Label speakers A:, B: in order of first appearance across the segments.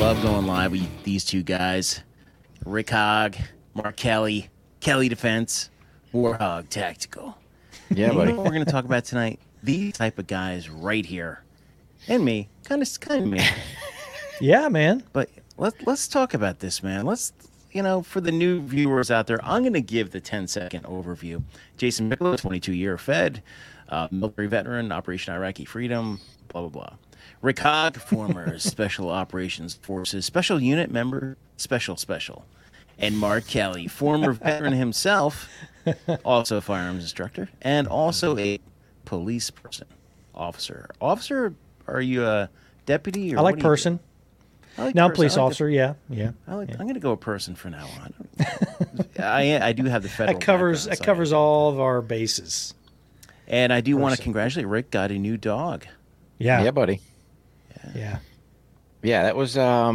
A: love going live with these two guys, Rick Hogg, Mark Kelly, Kelly Defense, Warhog Tactical.
B: Yeah, buddy.
A: You know what we're going to talk about tonight? These type of guys right here, and me, kind of me.
C: Yeah, man.
A: But let's talk about this, man. Let's, for the new viewers out there, I'm going to give the 10-second overview. Jason Piccolo, 22-year Fed, military veteran, Operation Iraqi Freedom, blah, blah, blah. Rick Hogg, former Special Operations Forces Special Unit member, Special. And Mark Kelly, former veteran himself, also a firearms instructor, and also a police officer. Officer, are you a deputy? Or
C: I like person. Now police officer, yeah.
A: I'm going to go a person for now on. I do have the federal.
C: That covers all of our bases.
A: And I do want to congratulate Rick. Got a new dog.
C: Yeah,
B: buddy.
C: Yeah.
B: That was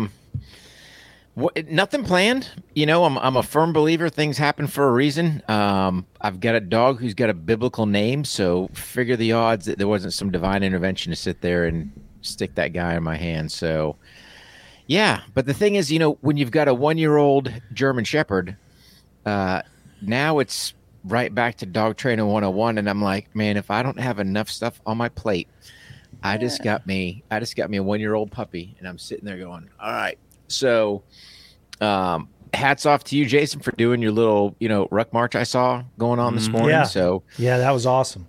B: nothing planned. I'm a firm believer things happen for a reason. I've got a dog who's got a biblical name, so figure the odds that there wasn't some divine intervention to sit there and stick that guy in my hand. So, yeah. But the thing is, when you've got a 1-year-old German Shepherd, now it's right back to dog training 101. And I'm like, man, if I don't have enough stuff on my plate, I just got me a 1-year-old puppy, and I'm sitting there going, all right. So, hats off to you, Jason, for doing your little, ruck march I saw going on this morning.
C: Yeah.
B: So,
C: yeah, that was awesome.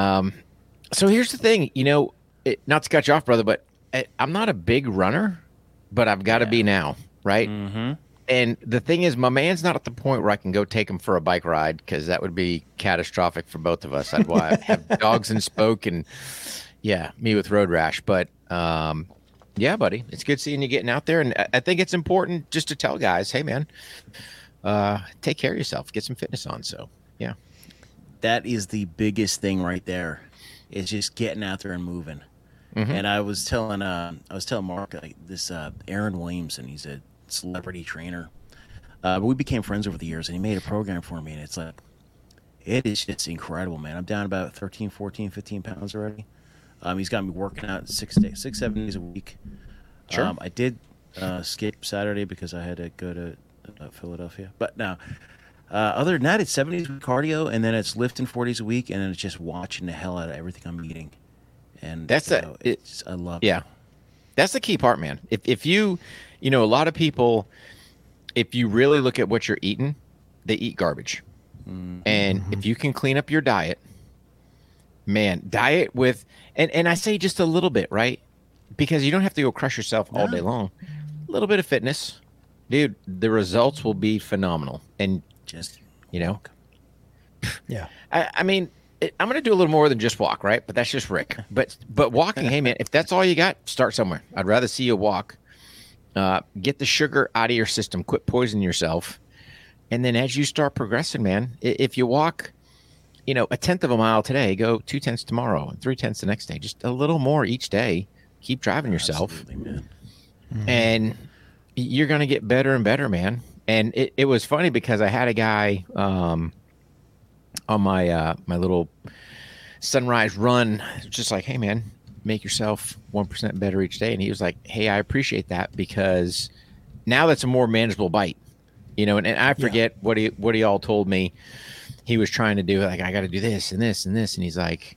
B: So here's the thing, not to cut you off, brother, but I'm not a big runner, but I've got to be now, right?
A: Mm-hmm.
B: And the thing is, my man's not at the point where I can go take him for a bike ride, because that would be catastrophic for both of us. I'd have dogs in spoke and, me with road rash. But, yeah, buddy, it's good seeing you getting out there. And I think it's important just to tell guys, hey, man, take care of yourself, get some fitness on. So, yeah.
A: That is the biggest thing right there, is just getting out there and moving. Mm-hmm. And I was telling Mark, this Aaron Williamson, he's a celebrity trainer. We became friends over the years, and he made a program for me, and it's like, it is just incredible, man. I'm down about 13, 14, 15 pounds already. He's got me working out 7 days a week.
B: Sure.
A: I did skip Saturday because I had to go to Philadelphia. But now, other than that, it's 7 days of cardio, and then it's lifting 4 days a week, and then it's just watching the hell out of everything I'm eating. And
B: that's
A: I love it.
B: Yeah. That's the key part, man. If you, a lot of people, if you really look at what you're eating, they eat garbage. Mm-hmm. And if you can clean up your diet, man, diet with, and I say just a little bit, right? Because you don't have to go crush yourself all day long. A little bit of fitness, dude, the results will be phenomenal. And
A: just,
B: yeah. I mean, I'm going to do a little more than just walk, right? But that's just Rick. But walking, hey, man, if that's all you got, start somewhere. I'd rather see you walk. Get the sugar out of your system. Quit poisoning yourself. And then as you start progressing, man, if you walk, a tenth of a mile today, go 2/10 tomorrow and 3/10 the next day. Just a little more each day. Keep driving yourself.
A: Absolutely, man.
B: And you're going to get better and better, man. And it was funny because I had a guy on my my little sunrise run, just like, hey, man, make yourself 1% better each day. And he was like, hey, I appreciate that, because now that's a more manageable bite, and I forget what he all told me he was trying to do. Like, I got to do this and this and this. And he's like,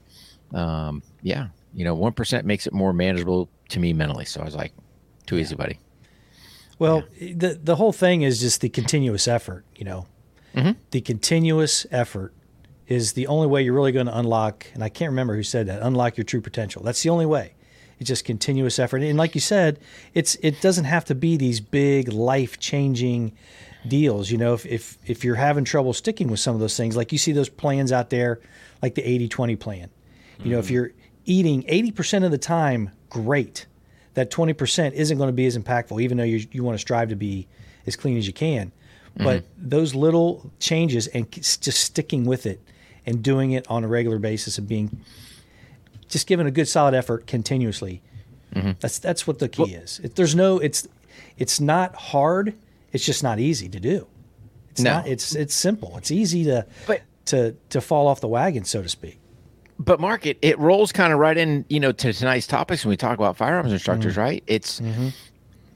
B: 1% makes it more manageable to me mentally. So I was like, too easy, buddy.
C: Well, the whole thing is just the continuous effort,
B: Mm-hmm.
C: The continuous effort is the only way you're really going to unlock, and I can't remember who said that, unlock your true potential. That's the only way. It's just continuous effort. And like you said, it doesn't have to be these big life-changing deals. If you're having trouble sticking with some of those things, like you see those plans out there, like the 80-20 plan. If you're eating 80% of the time, great. That 20% isn't going to be as impactful, even though you want to strive to be as clean as you can. But those little changes and just sticking with it and doing it on a regular basis and just giving a good solid effort continuously. Mm-hmm. That's what the key is. It's not hard. It's just not easy to do. It's simple. It's easy to fall off the wagon, so to speak.
B: But Mark, it rolls kind of right in, to tonight's topics when we talk about firearms instructors, right? It's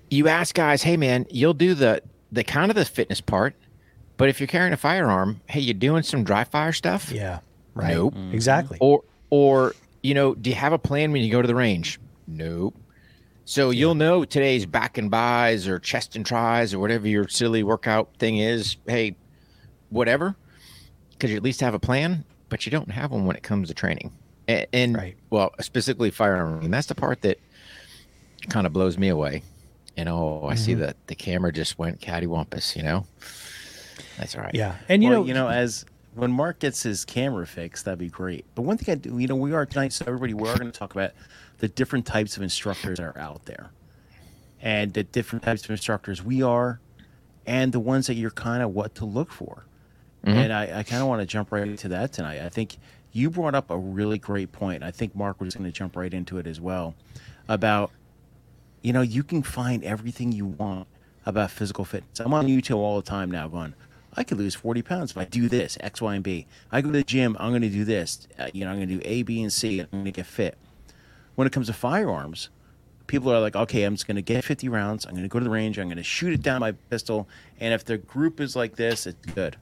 B: you ask guys, hey man, you'll do the kind of the fitness part, but if you're carrying a firearm, hey, you doing some dry fire stuff?
C: Yeah. Right.
B: Nope.
C: Exactly.
B: Or do you have a plan when you go to the range? Nope. So you'll know today's back and buys or chest and tries or whatever your silly workout thing is. Hey, whatever, because you at least have a plan, but you don't have one when it comes to training. And
C: Right.
B: well, specifically firearm. And that's the part that kind of blows me away. I see that the camera just went cattywampus, That's all right.
C: Yeah. And
A: as when Mark gets his camera fixed, that'd be great. But one thing I do, we are tonight, so everybody, we are going to talk about the different types of instructors that are out there, and the different types of instructors we are, and the ones that you're kind of what to look for. And I kind of want to jump right into that tonight. I think you brought up a really great point. I think Mark was going to jump right into it as well about, you can find everything you want about physical fitness. I'm on YouTube all the time now going, I could lose 40 pounds if I do this, X, Y, and B. I go to the gym, I'm going to do this. I'm going to do A, B, and C. I'm going to get fit. When it comes to firearms, people are like, okay, I'm just going to get 50 rounds. I'm going to go to the range. I'm going to shoot it down my pistol. And if the group is like this, it's good.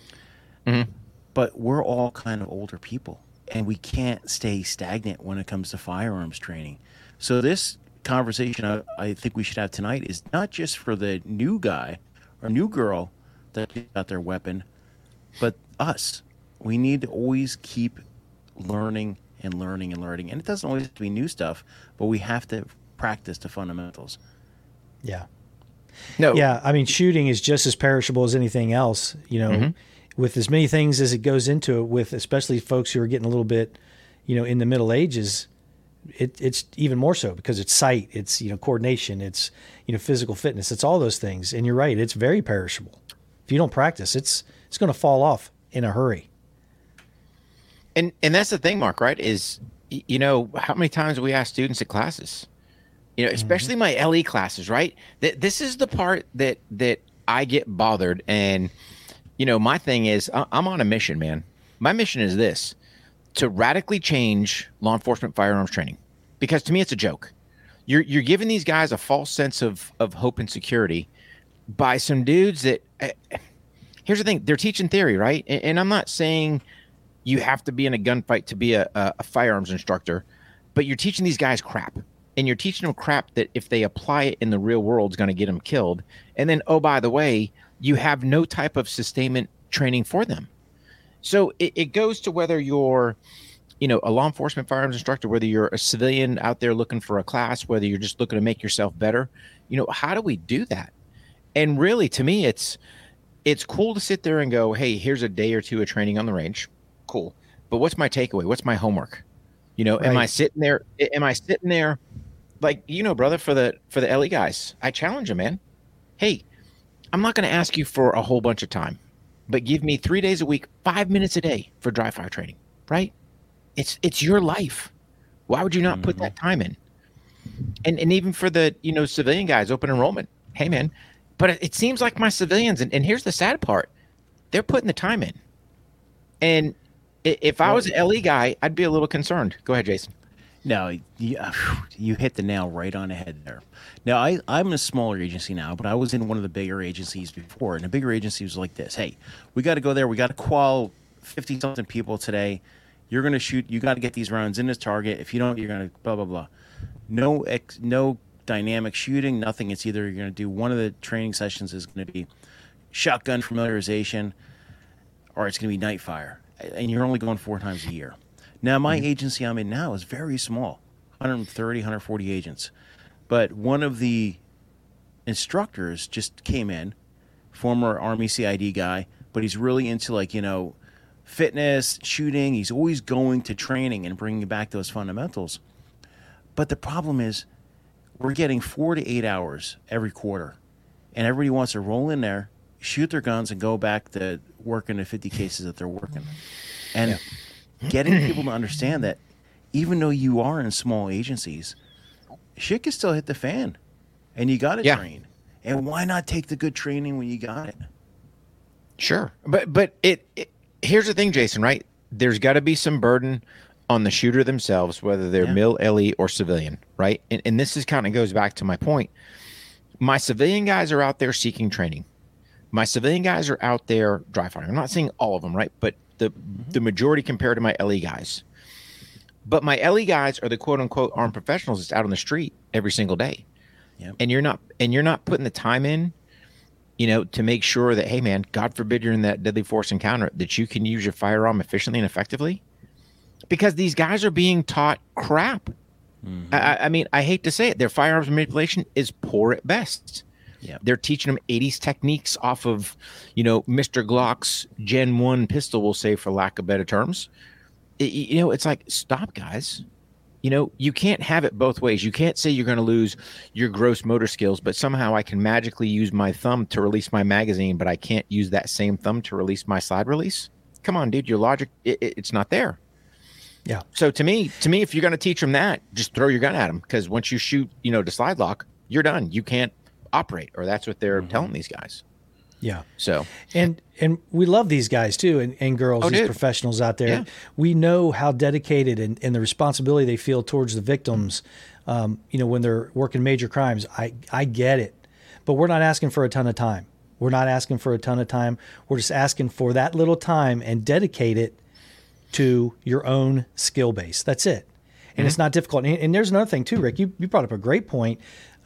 A: But we're all kind of older people, and we can't stay stagnant when it comes to firearms training. So this conversation I think we should have tonight is not just for the new guy or new girl that got their weapon, but us. We need to always keep learning and learning and learning. And it doesn't always have to be new stuff, but we have to practice the fundamentals.
C: Yeah.
B: No.
C: Yeah. I mean, shooting is just as perishable as anything else, with as many things as it goes into it, with especially folks who are getting a little bit, in the middle ages, it's even more so because it's sight, it's, coordination, it's, physical fitness, it's all those things. And you're right. It's very perishable. If you don't practice, it's going to fall off in a hurry.
B: And that's the thing, Mark, right? Is, how many times do we ask students at classes, especially my LE classes, right? This is the part that I get bothered. And, my thing is I'm on a mission, man. My mission is this: to radically change law enforcement firearms training, because to me, it's a joke. You're giving these guys a false sense of hope and security by some dudes that, here's the thing, they're teaching theory, right? And I'm not saying you have to be in a gunfight to be a firearms instructor, but you're teaching these guys crap. And you're teaching them crap that if they apply it in the real world is going to get them killed. And then, oh, by the way, you have no type of sustainment training for them. So it goes to whether you're, a law enforcement firearms instructor, whether you're a civilian out there looking for a class, whether you're just looking to make yourself better, how do we do that? And really, to me, it's cool to sit there and go, hey, here's a day or two of training on the range. Cool. But what's my takeaway? What's my homework? Right. Am I sitting there like, brother, for the LE guys, I challenge them, man. Hey, I'm not going to ask you for a whole bunch of time, but give me 3 days a week, 5 minutes a day for dry fire training, right? It's your life. Why would you not put that time in? And even for the, civilian guys, open enrollment. Hey, man, but it seems like my civilians, and here's the sad part, they're putting the time in. And if I was an LE guy, I'd be a little concerned. Go ahead, Jason.
A: No, you hit the nail right on the head there. Now, I'm in a smaller agency now, but I was in one of the bigger agencies before, and the bigger agency was like this. Hey, we got to go there. We got to qual 50-something people today. You're going to shoot. You got to get these rounds in this target. If you don't, you're going to blah, blah, blah. No dynamic shooting, nothing. It's either you're going to do one of the training sessions is going to be shotgun familiarization, or it's going to be night fire. And you're only going 4 times a year. Now, my agency I'm in now is very small, 130, 140 agents. But one of the instructors just came in, former Army CID guy, but he's really into fitness, shooting. He's always going to training and bringing back those fundamentals. But the problem is we're getting 4 to 8 hours every quarter. And everybody wants to roll in there, shoot their guns, and go back to working the 50 cases that they're working. And getting people to understand that even though you are in small agencies, shit can still hit the fan, and you got to train. And why not take the good training when you got it?
B: Sure. But here's the thing, Jason, right? There's got to be some burden on the shooter themselves, whether they're mil, LE, or civilian, right? And this is kind of goes back to my point. My civilian guys are out there seeking training. My civilian guys are out there dry firing. I'm not saying all of them, right? But the majority compared to my LE guys. But my LE guys are the quote unquote armed professionals that's out on the street every single day.
A: Yep.
B: And you're not putting the time in, to make sure that, hey man, God forbid you're in that deadly force encounter, that you can use your firearm efficiently and effectively. Because these guys are being taught crap. Mm-hmm. I mean, I hate to say it, their firearms manipulation is poor at best.
A: Yep.
B: They're teaching them 80s techniques off of, Mr. Glock's Gen 1 pistol, we'll say, for lack of better terms. It's like, stop, guys. You can't have it both ways. You can't say you're going to lose your gross motor skills, but somehow I can magically use my thumb to release my magazine, but I can't use that same thumb to release my slide release. Come on, dude, your logic, it's not there.
C: Yeah.
B: So to me, if you're going to teach them that, just throw your gun at them, because once you shoot, the slide lock, you're done. You can't operate, or that's what they're telling these guys.
C: Yeah.
B: So
C: and we love these guys too, and girls, these professionals out there.
B: Yeah.
C: We know how dedicated and the responsibility they feel towards the victims. When they're working major crimes, I get it, but we're not asking for a ton of time. We're just asking for that little time and dedicate it to your own skill base. That's it. And it's not difficult. And there's another thing too, Rick. You brought up a great point.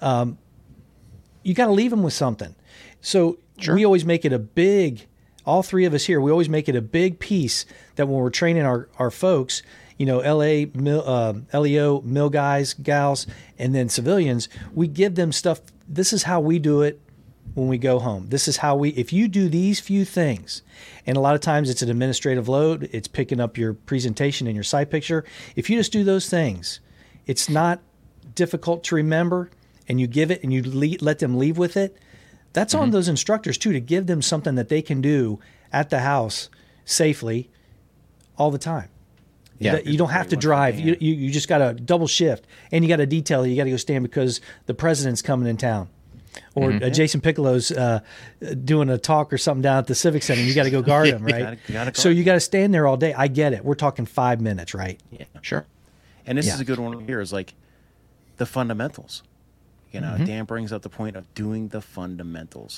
C: You got to leave them with something. So we always make it all three of us here, we always make it a big piece that when we're training our folks, LA, LEO, mill guys, gals, and then civilians, we give them stuff. This is how we do it when we go home. This is how if you do these few things, and a lot of times it's an administrative load, it's picking up your presentation and your site picture. If you just do those things, it's not difficult to remember, and you give it and you let them leave with it. That's on those instructors too, to give them something that they can do at the house safely all the time.
B: Yeah,
C: you don't have to drive. You just got to double shift, and you got a detail. You got to go stand because the president's coming in town, or Jason Piccolo's doing a talk or something down at the Civic Center. You got to go guard him, right? So you got to stand there all day. I get it. We're talking 5 minutes, right?
A: Yeah,
B: sure.
A: And this is a good one here. Is like the fundamentals. Dan brings up the point of doing the fundamentals.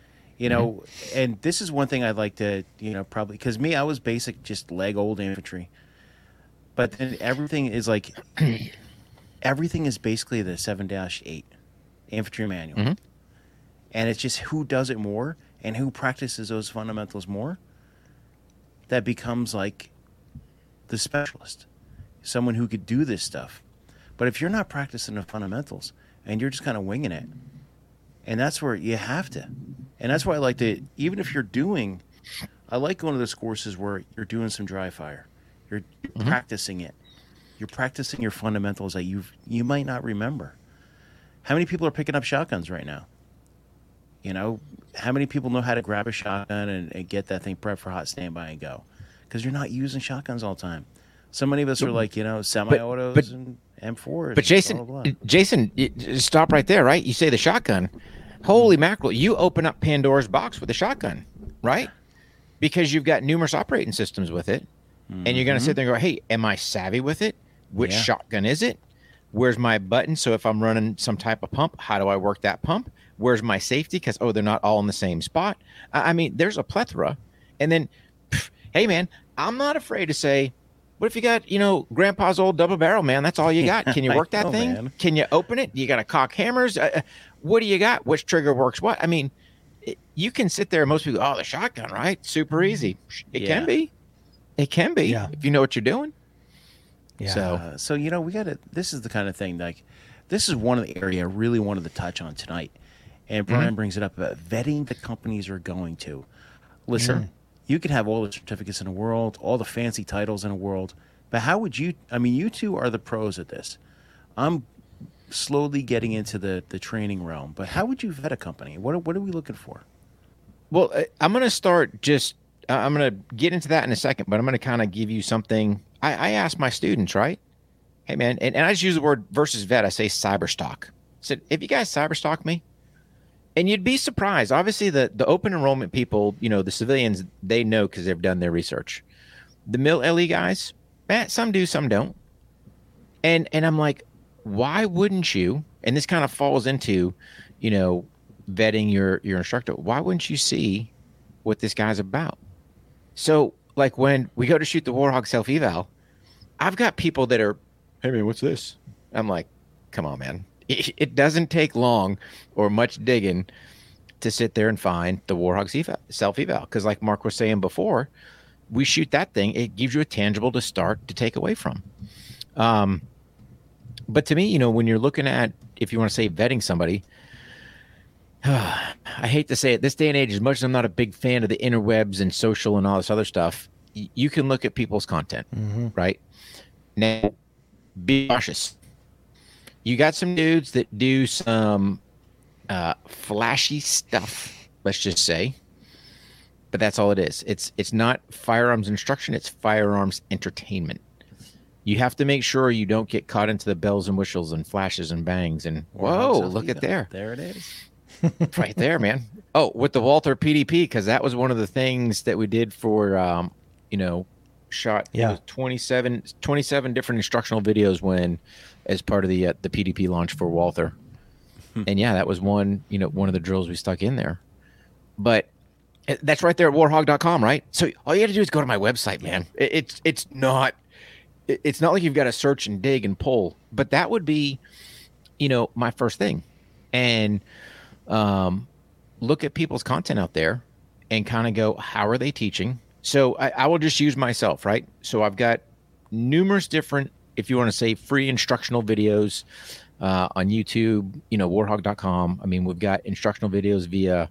A: And this is one thing I'd like to, probably, because I was basic, just leg old infantry. But then everything is like, everything is basically the 7-8 infantry manual. And it's just who does it more and who practices those fundamentals more that becomes like the specialist, someone who could do this stuff. But if you're not practicing the fundamentals and you're just kind of winging it, and that's where you have to. And that's why I like to, even if I like going to those courses where you're doing some dry fire. You're practicing it. You're practicing your fundamentals that you might not remember. How many people are picking up shotguns right now? How many people know how to grab a shotgun and get that thing prepped for hot standby and go? Because you're not using shotguns all the time. So many of us are like, semi-autos and M4s.
B: But Jason,
A: blah, blah, blah.
B: Jason, stop right there, right? You say the shotgun. Holy mackerel, you open up Pandora's box with a shotgun, right? Because you've got numerous operating systems with it. And you're going to sit there and go, hey, am I savvy with it? Which shotgun is it? Where's my button? So if I'm running some type of pump, how do I work that pump? Where's my safety? Because, they're not all in the same spot. I mean, there's a plethora. And then, hey, man, I'm not afraid to say, what if you got, grandpa's old double barrel, man? That's all you got. Can you work that thing? Man. Can you open it? You got to cock hammers? What do you got? Which trigger works what? I mean, you can sit there and most people go, the shotgun, right? Super easy. It can be. It can be if you know what you're doing.
C: Yeah.
A: So we got to. This is the kind of thing this is one of the area I really wanted to touch on tonight, and Brian brings it up about vetting the companies you're going to. Listen, you can have all the certificates in the world, all the fancy titles in the world, but how would you? I mean, you two are the pros at this. I'm slowly getting into the training realm, but how would you vet a company? What are we looking for?
B: Well, I'm going to start just. I'm going to get into that in a second, but I'm going to kind of give you something. I ask my students, right? Hey, man, and I just use the word versus vet. I say cyberstalk. I said, if you guys cyberstalk me, and you'd be surprised. Obviously, the open enrollment people, the civilians, they know because they've done their research. The mill LE guys, some do, some don't. And I'm like, why wouldn't you? And this kind of falls into, vetting your instructor, why wouldn't you see what this guy's about? So like when we go to shoot the Warhawk self eval, I've got people that are, hey man, what's this? I'm like, come on, man. It doesn't take long or much digging to sit there and find the Warhawk self eval. Because like Mark was saying before, we shoot that thing, it gives you a tangible to start to take away from. But to me, when you're looking at, if you want to say vetting somebody, I hate to say it, this day and age, as much as I'm not a big fan of the interwebs and social and all this other stuff, you can look at people's content, right? Now, be cautious. You got some dudes that do some flashy stuff, let's just say, but that's all it is. It's not firearms instruction, it's firearms entertainment. You have to make sure you don't get caught into the bells and whistles and flashes and bangs and, whoa, look at there.
A: There it is.
B: Right there, man. Oh, with the Walther PDP, because that was one of the things that we did for, shot 27 different instructional videos as part of the PDP launch for Walther. And yeah, that was one of the drills we stuck in there. But that's right there at warhawk.com, right? So all you got to do is go to my website, man. It's not like you've got to search and dig and pull, but that would be, my first thing. And look at people's content out there and kind of go, how are they teaching? So I will just use myself, right? So I've got numerous different, if you want to say, free instructional videos on YouTube, warhawk.com. I mean, we've got instructional videos via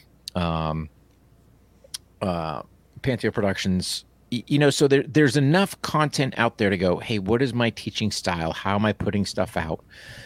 B: Pantheon Productions. So there's enough content out there to go, hey, what is my teaching style? How am I putting stuff out?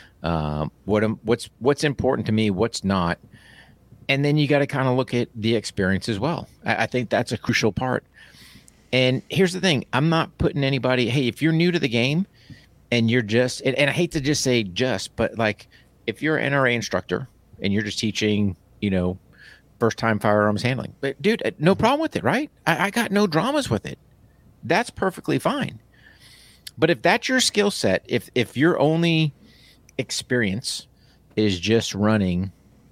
B: What's important to me, what's not, and then you got to kind of look at the experience as well. I think that's a crucial part. And here's the thing: I'm not putting anybody. Hey, if you're new to the game and you're just, and I hate to just say just, but like if you're an NRA instructor and you're just teaching, first time firearms handling, but dude, no problem with it, right? I got no dramas with it. That's perfectly fine. But if that's your skill set, if your only experience is just running,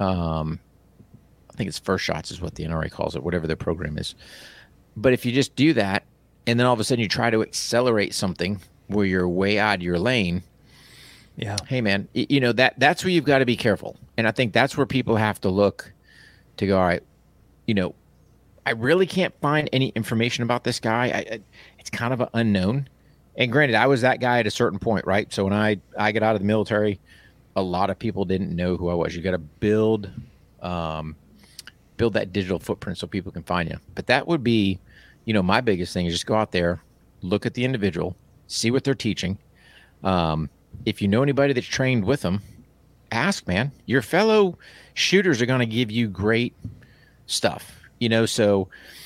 B: I think it's first shots is what the NRA calls it, whatever their program is. But if you just do that, and then all of a sudden you try to accelerate something where you're way out of your lane,
C: yeah,
B: hey man, that's where you've got to be careful. And I think that's where people have to look to go, all right, I really can't find any information about this guy. It's kind of an unknown. And granted, I was that guy at a certain point, right? So when I got out of the military, a lot of people didn't know who I was. You got to build that digital footprint so people can find you. But that would be, my biggest thing is just go out there, look at the individual, see what they're teaching. If you know anybody that's trained with them, ask, man. Your fellow shooters are going to give you great stuff, So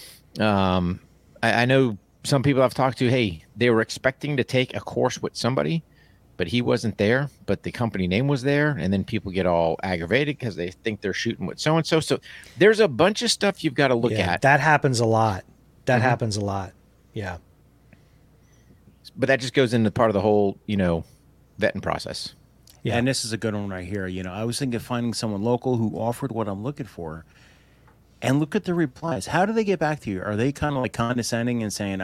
B: I know some people I've talked to, hey, they were expecting to take a course with somebody, but he wasn't there, but the company name was there. And then people get all aggravated because they think they're shooting with so-and-so. So there's a bunch of stuff you've got to look at.
C: That happens a lot. Happens a lot. Yeah.
B: But that just goes into part of the whole, vetting process.
A: Yeah. And this is a good one right here. I was thinking of finding someone local who offered what I'm looking for. And look at the replies. How do they get back to you? Are they kind of like condescending and saying,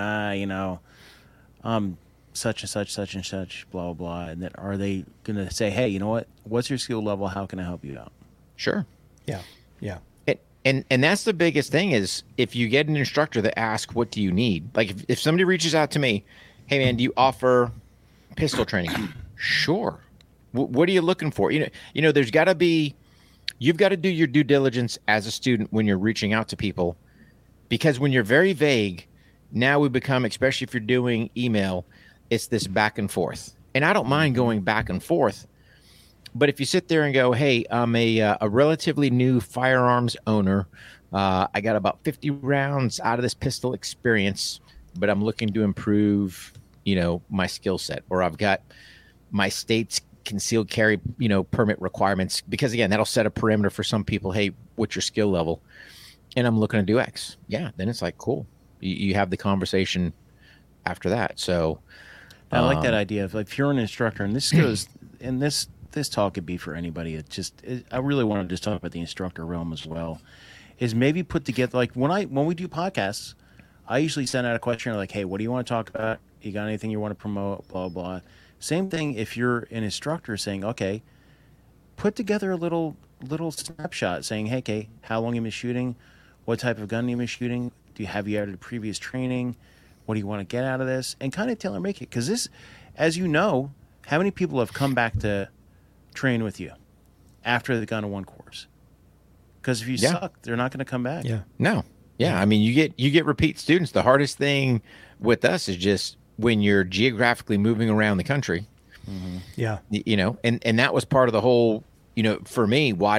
A: such and such, blah, blah, blah. And then are they going to say, hey, you know what? What's your skill level? How can I help you out?
B: Sure.
C: Yeah. Yeah.
B: And that's the biggest thing is if you get an instructor that asks, what do you need? Like if somebody reaches out to me, hey man, do you offer pistol training? Sure. What are you looking for? There's got to be, you've got to do your due diligence as a student when you're reaching out to people, because when you're very vague, now we become, especially if you're doing email, it's this back and forth. And I don't mind going back and forth, but if you sit there and go, hey, I'm a relatively new firearms owner. I got about 50 rounds out of this pistol experience, but I'm looking to improve, my skill set, or I've got my state's concealed carry, permit requirements, because again, that'll set a parameter for some people. Hey, what's your skill level? And I'm looking to do X. Yeah. Then it's like, cool. You have the conversation after that. So
A: I like that idea of, like, if you're an instructor, and this goes, and this this talk could be for anybody. I really want to just talk about the instructor realm as well. Is maybe put together, like when we do podcasts, I usually send out a questionnaire like, hey, what do you want to talk about? You got anything you want to promote? Blah, blah. Same thing if you're an instructor saying, okay, put together a little snapshot saying, hey, okay, how long you been shooting? What type of gun you been shooting? Have you had previous training? What do you want to get out of this? And kind of tailor make it. Because this, as you know, how many people have come back to train with you after they've gone to one course? Because if you suck, they're not going to come back.
B: Yeah. No. Yeah. I mean, you get repeat students. The hardest thing with us is just when you're geographically moving around the country.
C: Mm-hmm. Yeah.
B: You know, and that was part of the whole, you know, for me, why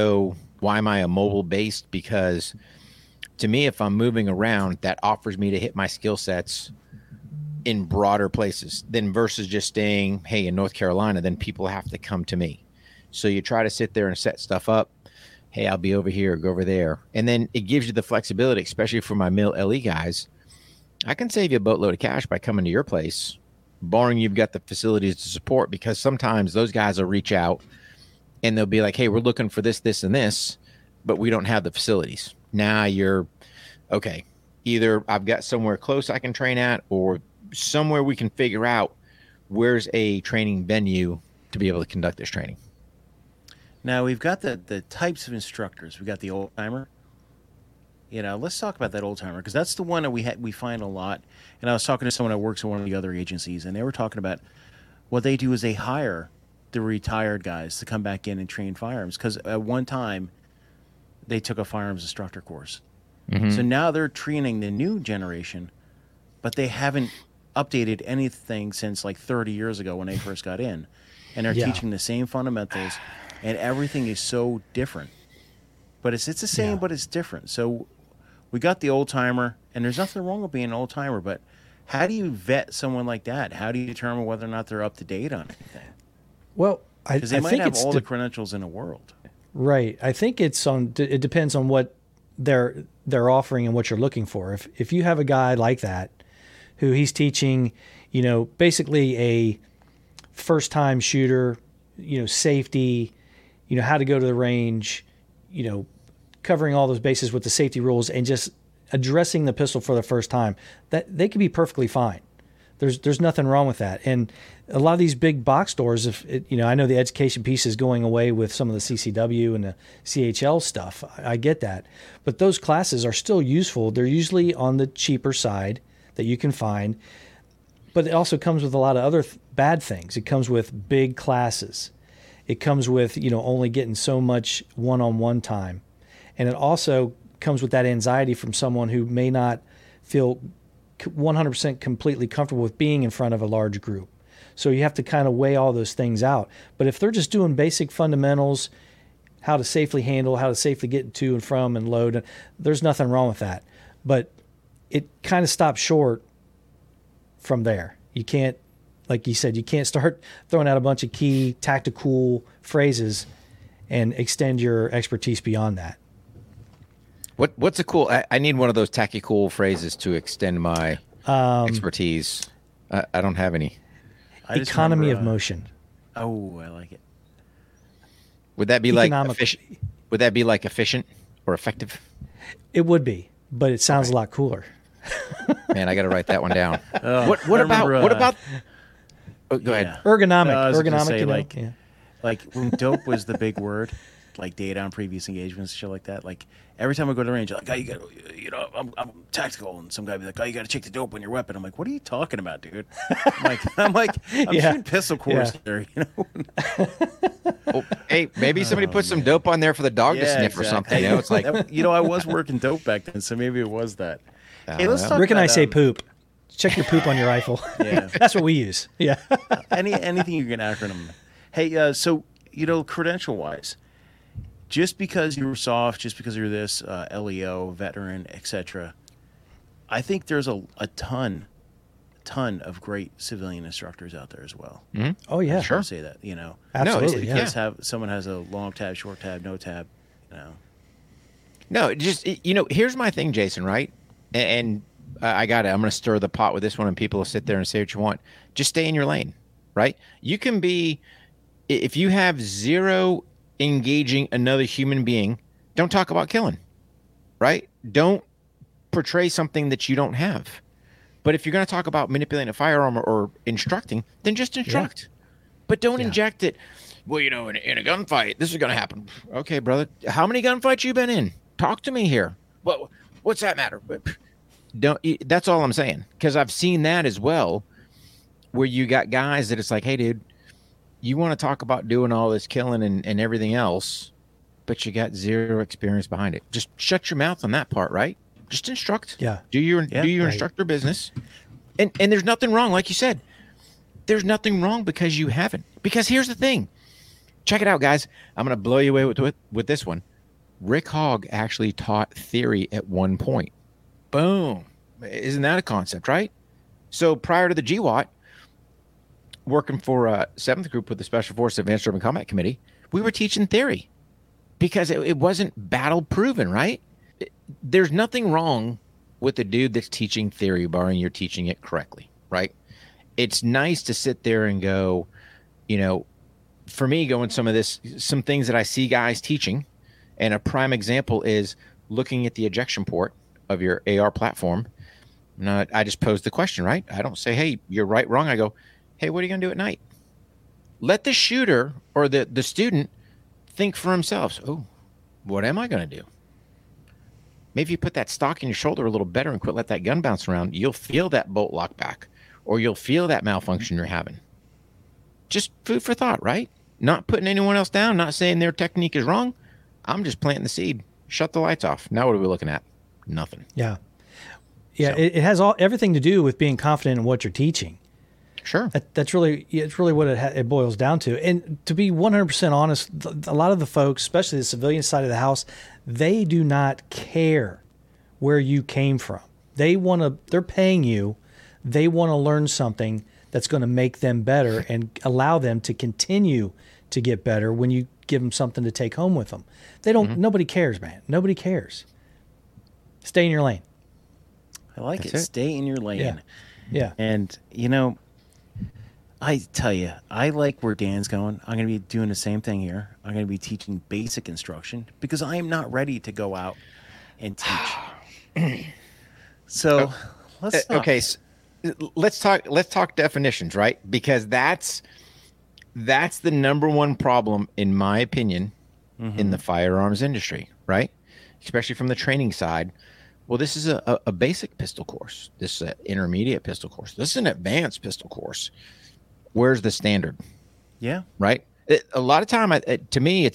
B: am I a mobile based? Because to me, if I'm moving around, that offers me to hit my skill sets in broader places than versus just staying, hey, in North Carolina, then people have to come to me. So you try to sit there and set stuff up. Hey, I'll be over here, go over there. And then it gives you the flexibility, especially for my mill LE guys. I can save you a boatload of cash by coming to your place, barring you've got the facilities to support, because sometimes those guys will reach out and they'll be like, hey, we're looking for this, this, and this, but we don't have the facilities. Now you're okay. Either I've got somewhere close I can train at, or somewhere we can figure out where's a training venue to be able to conduct this training.
A: Now we've got the types of instructors. We've got the old timer. You know, let's talk about that old timer, because that's the one that we find a lot. And I was talking to someone that works at one of the other agencies, and they were talking about what they do is they hire the retired guys to come back in and train firearms, because at one time they took a firearms instructor course. Mm-hmm. So now they're training the new generation, but they haven't updated anything since like 30 years ago when they first got in. And they're teaching the same fundamentals, and everything is so different. But it's the same, but it's different. So we got the old timer, and there's nothing wrong with being an old timer, but how do you vet someone like that? How do you determine whether or not they're up to date on anything?
C: Well,
A: because they might have all the credentials in the world.
C: Right. I think it depends on what they're offering and what you're looking for. If you have a guy like that who he's teaching, you know, basically a first time shooter, you know, safety, you know, how to go to the range, you know, covering all those bases with the safety rules and just addressing the pistol for the first time, that they could be perfectly fine. There's nothing wrong with that. And a lot of these big box stores, I know the education piece is going away with some of the CCW and the CHL stuff. I get that. But those classes are still useful. They're usually on the cheaper side that you can find. But it also comes with a lot of other bad things. It comes with big classes. It comes with, you know, only getting so much one-on-one time. And it also comes with that anxiety from someone who may not feel 100% completely comfortable with being in front of a large group. So you have to kind of weigh all those things out. But if they're just doing basic fundamentals, how to safely handle, how to safely get to and from and load, there's nothing wrong with that. But it kind of stops short from there. You can't, like you said, you can't start throwing out a bunch of key tactical phrases and extend your expertise beyond that.
B: What's a cool? I need one of those tacky cool phrases to extend my expertise. I don't have any.
C: Economy of motion.
A: Oh, I like it.
B: Would that be like efficient? Would that be like efficient or effective?
C: It would be, but it sounds a lot cooler.
B: Man, I got to write that one down. What about? Oh, go ahead.
C: Ergonomic.
A: Like when dope was the big word, like data on previous engagements, shit like that. Like every time I go to the range, like, oh, you got, you know, I'm tactical, and some guy be like, oh, you got to check the dope on your weapon. I'm like, what are you talking about, dude? I'm shooting pistol course there, you know.
B: Well, hey, maybe somebody put some dope on there for the dog to sniff or something. You know, it's like,
A: I was working dope back then, so maybe it was that. Hey, let's talk
C: Rick and
A: about,
C: I say poop. Check your poop on your rifle. Yeah, that's what we use. Yeah.
A: Anything you can acronym. Hey, so credential wise, just because you were soft, just because you're this LEO veteran, etc., I think there's a ton of great civilian instructors out there as well.
B: Mm-hmm.
C: Oh yeah,
A: sure. Say that,
C: absolutely.
A: Someone has a long tab, short tab, no tab,
B: No, just here's my thing, Jason. Right, and I got it. I'm going to stir the pot with this one, and people will sit there and say what you want. Just stay in your lane, right? You can be If you have zero engaging another human being, don't talk about killing, right? Don't portray something that you don't have. But if you're going to talk about manipulating a firearm or instructing, then just instruct. But don't inject it. Well, you know, in a gunfight, this is going to happen. Okay, brother. How many gunfights you been in? Talk to me here. Well, what's that matter? Don't. That's all I'm saying. Because I've seen that as well, where you got guys that it's like, hey, dude, you want to talk about doing all this killing and everything else, but you got zero experience behind it. Just shut your mouth on that part, right? Just instruct.
C: Yeah.
B: Do your instructor business. And there's nothing wrong, like you said. There's nothing wrong because you haven't. Because here's the thing. Check it out, guys. I'm going to blow you away with this one. Rick Hogg actually taught theory at one point. Boom. Isn't that a concept, right? So prior to the GWAT, working for 7th Group with the Special Forces Advanced Urban Combat Committee, we were teaching theory because it wasn't battle proven, right? There's nothing wrong with the dude that's teaching theory, barring you're teaching it correctly, right? It's nice to sit there and go, you know, for me, going some things that I see guys teaching, and a prime example is looking at the ejection port of your AR platform. Now, I just pose the question, right? I don't say, hey, you're right, wrong. I go, hey, what are you going to do at night? Let the shooter or the student think for themselves. Oh, what am I going to do? Maybe if you put that stock in your shoulder a little better and quit let that gun bounce around, you'll feel that bolt lock back, or you'll feel that malfunction you're having. Just food for thought, right? Not putting anyone else down, not saying their technique is wrong. I'm just planting the seed. Shut the lights off. Now what are we looking at? Nothing.
C: Yeah. Yeah,
B: So-
C: it has everything to do with being confident in what you're teaching.
B: Sure.
C: It's really what it boils down to. And to be 100% honest, a lot of the folks, especially the civilian side of the house, they do not care where you came from. They're paying you. They want to learn something that's going to make them better and allow them to continue to get better when you give them something to take home with them. They don't, nobody cares, man. Nobody cares. Stay in your lane.
A: I like it.
B: That's it.
A: Stay in your lane.
C: Yeah. Yeah.
A: And, you know, I tell you, I like where Dan's going. I'm going to be doing the same thing here. I'm going to be teaching basic instruction because I am not ready to go out and teach. So let's not-
B: Okay. So let's talk definitions, right? Because that's the number one problem, in my opinion, in the firearms industry, right? Especially from the training side. Well, this is a basic pistol course. This is an intermediate pistol course. This is an advanced pistol course. Where's the standard?
A: Yeah.
B: Right? A lot of time, to me,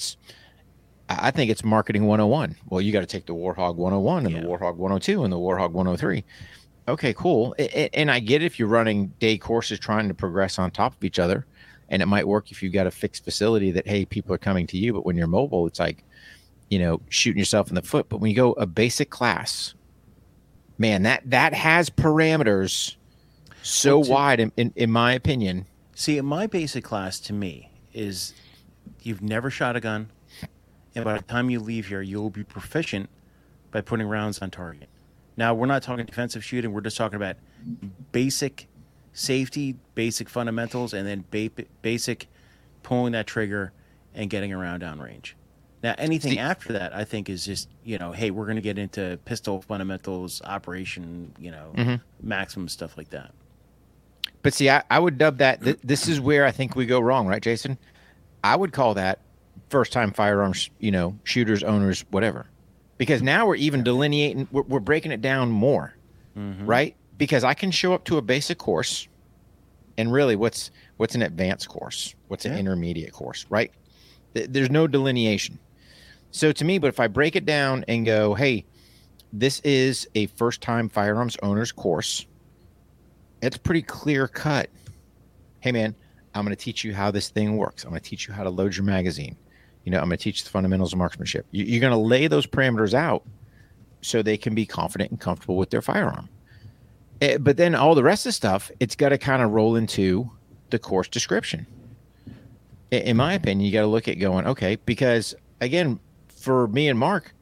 B: I think it's marketing 101. Well, you got to take the Warhog 101 and the Warhog 102 and the Warhog 103. Okay, cool. And I get it if you're running day courses trying to progress on top of each other, and it might work if you've got a fixed facility that, hey, people are coming to you. But when you're mobile, it's like, you know, shooting yourself in the foot. But when you go a basic class, man, that has parameters so wide, in my opinion.
A: See, my basic class to me is you've never shot a gun, and by the time you leave here, you'll be proficient by putting rounds on target. Now, we're not talking defensive shooting. We're just talking about basic safety, basic fundamentals, and then basic pulling that trigger and getting around downrange. Now, anything after that, I think, is just, you know, hey, we're going to get into pistol fundamentals, operation, you know, maximum stuff like that.
B: But see, I would dub that. This is where I think we go wrong, right, Jason? I would call that first-time firearms, you know, shooters, owners, whatever. Because now we're even delineating, we're breaking it down more, right? Because I can show up to a basic course, and really, what's an advanced course? What's an intermediate course, right? There's no delineation. So to me, but if I break it down and go, hey, this is a first-time firearms owners course, it's pretty clear cut. Hey, man, I'm going to teach you how this thing works. I'm going to teach you how to load your magazine. You know, I'm going to teach the fundamentals of marksmanship. You're going to lay those parameters out so they can be confident and comfortable with their firearm. But then all the rest of the stuff, it's got to kind of roll into the course description. In my opinion, you got to look at going, okay, because again, for me and Mark,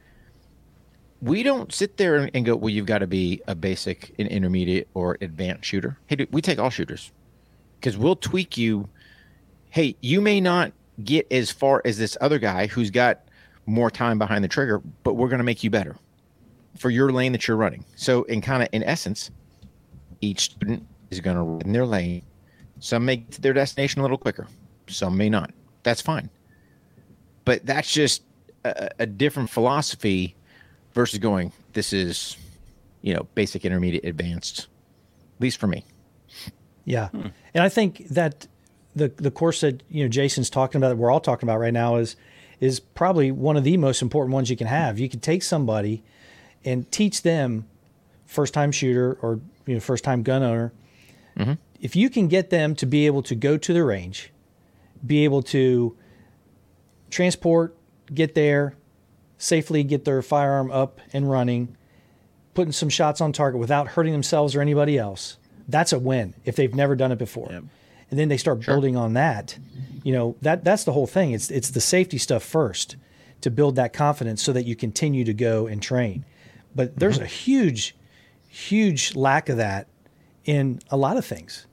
B: we don't sit there and go, well, you've got to be a basic, an intermediate, or advanced shooter. Hey, dude, we take all shooters because we'll tweak you. Hey, you may not get as far as this other guy who's got more time behind the trigger, but we're going to make you better for your lane that you're running. So in essence, each student is going to run in their lane. Some may get to their destination a little quicker. Some may not. That's fine. But that's just a different philosophy versus going, this is, basic, intermediate, advanced, at least for me.
C: Yeah. And I think that the course that, Jason's talking about, that we're all talking about right now is probably one of the most important ones you can have. You can take somebody and teach them, first time shooter or, first time gun owner. Mm-hmm. If you can get them to be able to go to the range, be able to transport, get there, safely get their firearm up and running, putting some shots on target without hurting themselves or anybody else, that's a win if they've never done it before. Yep. And then they start building on that. That's the whole thing. It's the safety stuff first to build that confidence so that you continue to go and train. But there's a huge, huge lack of that in a lot of things.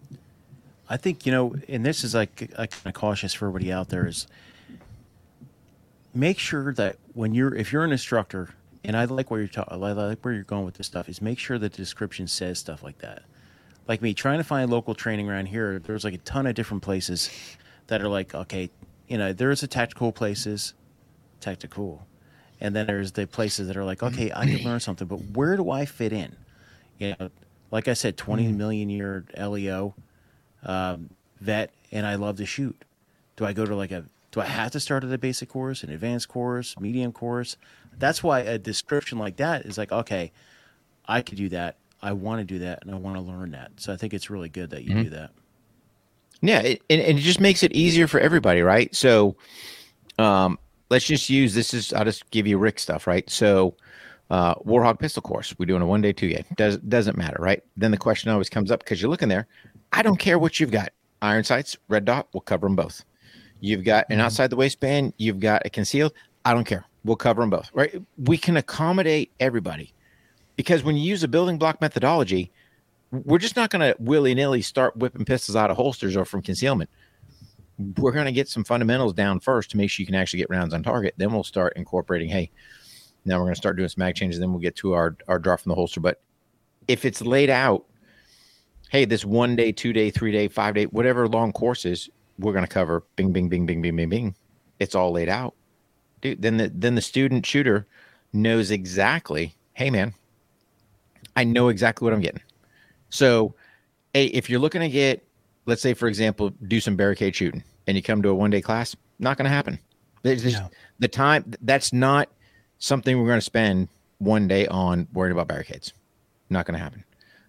A: I think, and this is like kind of cautious for everybody out there, is make sure that if you're an instructor, and I like where you're going with this stuff, is make sure that the description says stuff like that. Like me trying to find local training around here, there's like a ton of different places that are like, okay, there's the tactical places, tactical. And then there's the places that are like, okay, I can learn something, but where do I fit in? Like I said, 20 million year LEO vet, and I love to shoot. Do I go to do I have to start at a basic course, an advanced course, medium course? That's why a description like that is like, okay, I could do that. I want to do that, and I want to learn that. So I think it's really good that you do that.
B: Yeah, and it just makes it easier for everybody, right? So let's just use I'll just give you Rick stuff, right? So Warhawk pistol course, we're doing a 1-day, 2-day. Doesn't matter, right? Then the question always comes up because you're looking there. I don't care what you've got. Iron sights, red dot, we'll cover them both. You've got an outside the waistband, you've got a concealed. I don't care. We'll cover them both, right? We can accommodate everybody. Because when you use a building block methodology, we're just not going to willy-nilly start whipping pistols out of holsters or from concealment. We're going to get some fundamentals down first to make sure you can actually get rounds on target. Then we'll start incorporating, hey, now we're going to start doing some mag changes. Then we'll get to our draw from the holster. But if it's laid out, hey, this 1-day, 2-day, 3-day, 5-day, whatever long course is, we're going to cover bing, bing, bing, bing, bing, bing, bing. It's all laid out. Dude, then the student shooter knows exactly, hey, man, I know exactly what I'm getting. So, hey, if you're looking to get, let's say, for example, do some barricade shooting and you come to a 1-day class, not going to happen. The time, that's not something we're going to spend 1 day on worrying about barricades. Not going to happen.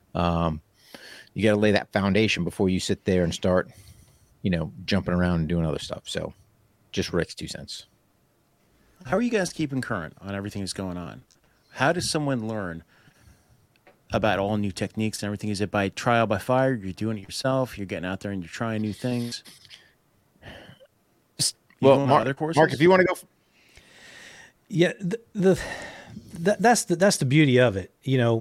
B: You got to lay that foundation before you sit there and start, jumping around and doing other stuff. So just Rick's 2 cents.
A: How are you guys keeping current on everything that's going on? How does someone learn about all new techniques and everything? Is it by trial by fire? You're doing it yourself. You're getting out there and you're trying new things.
B: Well, Mark, if you want to go.
C: Yeah, that's the beauty of it.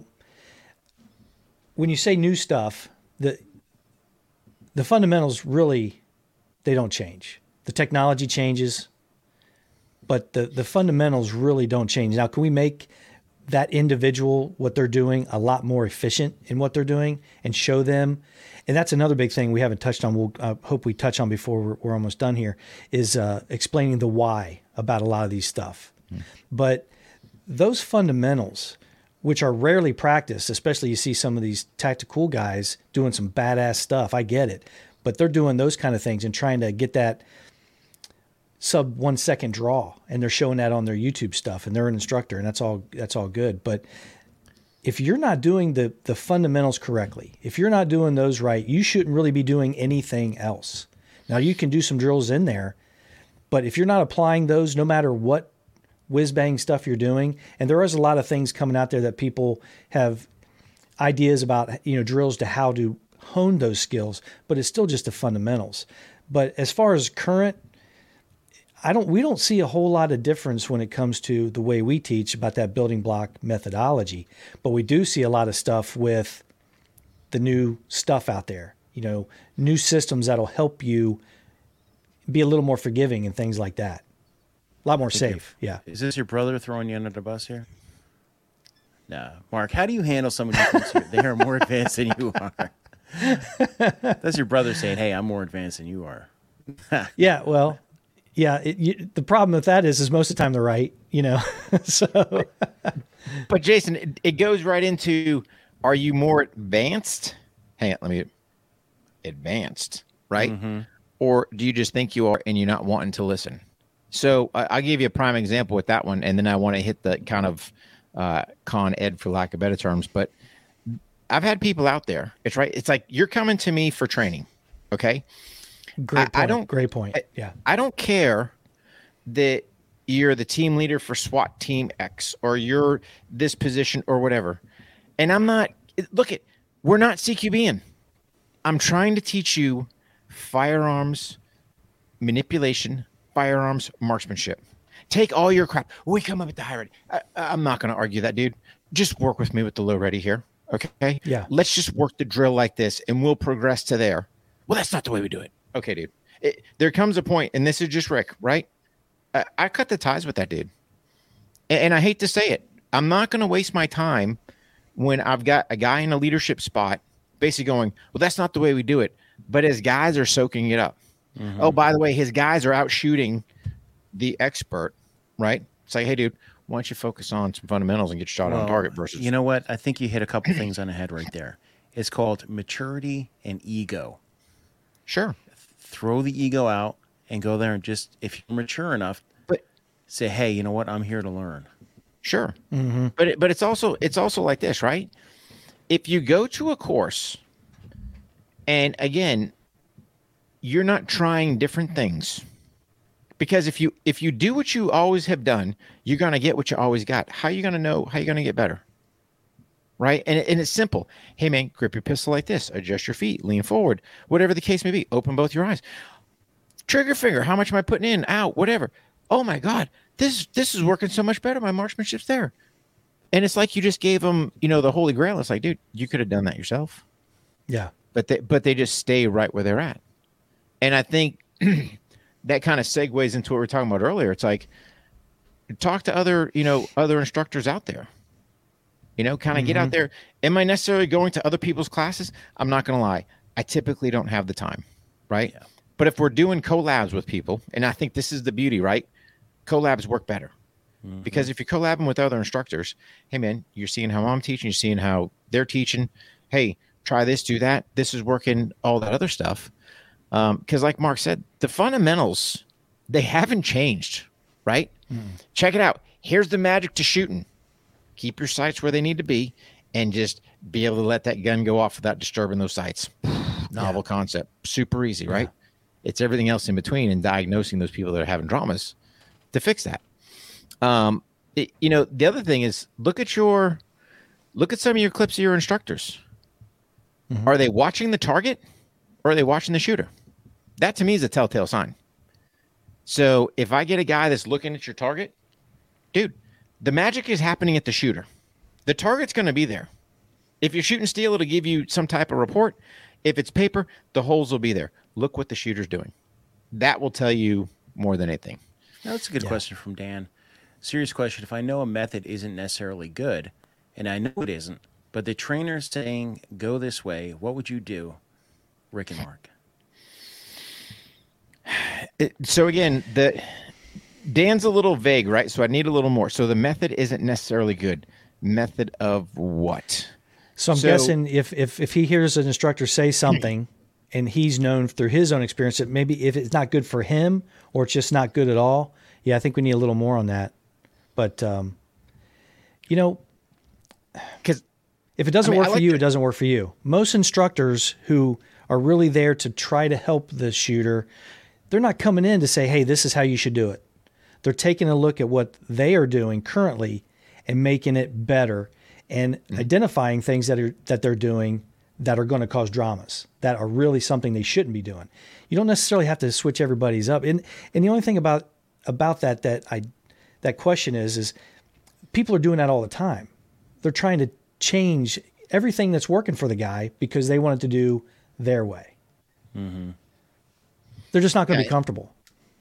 C: When you say new stuff, the fundamentals really, they don't change. The technology changes, but the fundamentals really don't change. Now, can we make that individual, what they're doing, a lot more efficient in what they're doing and show them? And that's another big thing we haven't touched on. We'll hope we touch on before we're almost done here, is explaining the why about a lot of these stuff. But those fundamentals, which are rarely practiced, especially you see some of these tactical guys doing some badass stuff. I get it, but they're doing those kind of things and trying to get that sub 1 second draw, and they're showing that on their YouTube stuff, and they're an instructor, and that's all good. But if you're not doing the fundamentals correctly, if you're not doing those right, you shouldn't really be doing anything else. Now you can do some drills in there, but if you're not applying those, no matter what whiz-bang stuff you're doing, and there is a lot of things coming out there that people have ideas about, drills to how to hone those skills, but it's still just the fundamentals. But as far as current, we don't see a whole lot of difference when it comes to the way we teach about that building block methodology, but we do see a lot of stuff with the new stuff out there, new systems that'll help you be a little more forgiving and things like that. A lot more safe. Yeah.
A: Is this your brother throwing you under the bus here? No. Mark, how do you handle someone who thinks they are more advanced than you are? That's your brother saying, hey, I'm more advanced than you are.
C: Yeah. Well, yeah. The problem with that is most of the time they're right, so.
B: But Jason, it goes right into, are you more advanced? Hang on, advanced, right?
A: Mm-hmm.
B: Or do you just think you are and you're not wanting to listen? So I'll give you a prime example with that one, and then I want to hit the kind of con ed, for lack of better terms. But I've had people out there. It's right. It's like you're coming to me for training, okay?
C: Great point. Great point. Yeah.
B: I don't care that you're the team leader for SWAT team X or you're this position or whatever. And I'm not, we're not CQBing. I'm trying to teach you firearms manipulation, firearms marksmanship. Take all your crap. We come up at the high ready. I'm not going to argue that, dude. Just work with me with the low ready here. Okay. Yeah. Let's just work the drill like this and we'll progress to there. Well, that's not the way we do it. Okay, dude. There comes a point, and this is just Rick, right? I cut the ties with that dude. And I hate to say it. I'm not going to waste my time when I've got a guy in a leadership spot basically going, well, that's not the way we do it. But his guys are soaking it up. Mm-hmm. Oh, by the way, his guys are out shooting the expert, right? It's like, hey, dude, why don't you focus on some fundamentals and get shot on target versus.
A: You know what? I think you hit a couple things on the head right there. It's called maturity and ego.
B: Sure.
A: Throw the ego out and go there and just, if you're mature enough, say, hey, you know what? I'm here to learn.
B: Sure. Mm-hmm. But it's also like this, right? If you go to a course and again, you're not trying different things, because if you do what you always have done, you're going to get what you always got. How are you going to know how you're going to get better? Right. And it's simple. Hey, man, grip your pistol like this, adjust your feet, lean forward, whatever the case may be, open both your eyes, trigger finger. How much am I putting in, out, whatever? Oh my God, this is working so much better. My marksmanship's there. And it's like you just gave them, the Holy Grail. It's like, dude, you could have done that yourself.
C: Yeah.
B: But they just stay right where they're at. And I think that kind of segues into what we were talking about earlier. It's like, talk to other instructors out there. Kind of get out there. Am I necessarily going to other people's classes? I'm not going to lie. I typically don't have the time, right? Yeah. But if we're doing collabs with people, and I think this is the beauty, right? Collabs work better. Mm-hmm. Because if you're collabing with other instructors, hey, man, you're seeing how I'm teaching, you're seeing how they're teaching. Hey, try this, do that. This is working, all that other stuff. Because like Mark said, the fundamentals, they haven't changed, right? Check it out. Here's the magic to shooting. Keep your sights where they need to be and just be able to let that gun go off without disturbing those sights. Novel concept. Super easy, right? It's everything else in between and diagnosing those people that are having dramas to fix that. The other thing is look at some of your clips of your instructors. Mm-hmm. Are they watching the target or are they watching the shooter? That to me is a telltale sign. So if I get a guy that's looking at your target, dude, the magic is happening at the shooter. The target's going to be there. If you're shooting steel, it'll give you some type of report. If it's paper, the holes will be there. Look what the shooter's doing. That will tell you more than anything.
A: Now, that's a good question from Dan. Serious question. If I know a method isn't necessarily good, and I know it isn't, but the trainer's saying, go this way, what would you do, Rick and Mark?
B: So again, Dan's a little vague, right? So I need a little more. So the method isn't necessarily good. Method of what?
C: So I'm guessing if he hears an instructor say something and he's known through his own experience that maybe if it's not good for him or it's just not good at all, I think we need a little more on that. But, because if it doesn't work for you, it doesn't work for you. Most instructors who are really there to try to help the shooter, they're not coming in to say, hey, this is how you should do it. They're taking a look at what they are doing currently and making it better and identifying things that they're doing that are going to cause dramas, that are really something they shouldn't be doing. You don't necessarily have to switch everybody's up. And the only thing about that question is people are doing that all the time. They're trying to change everything that's working for the guy because they want it to do their way.
A: Mm-hmm.
C: They're just not going to
B: Yeah.
C: be comfortable.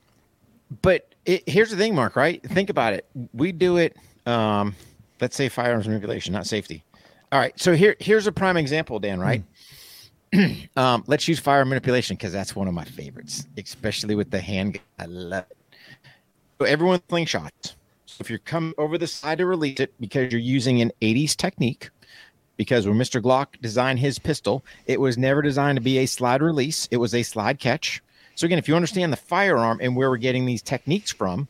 B: But here's the thing, Mark, right? Think about it. We do it, let's say firearms manipulation, not safety. All right. So here's a prime example, Dan, right? Let's use fire manipulation because that's one of my favorites, especially with the handgun. I love it. So everyone slingshots. So if you're coming over the side to release it because you're using an 80s technique, because when Mr. Glock designed his pistol, it was never designed to be a slide release. It was a slide catch. So again, if you understand the firearm and where we're getting these techniques from,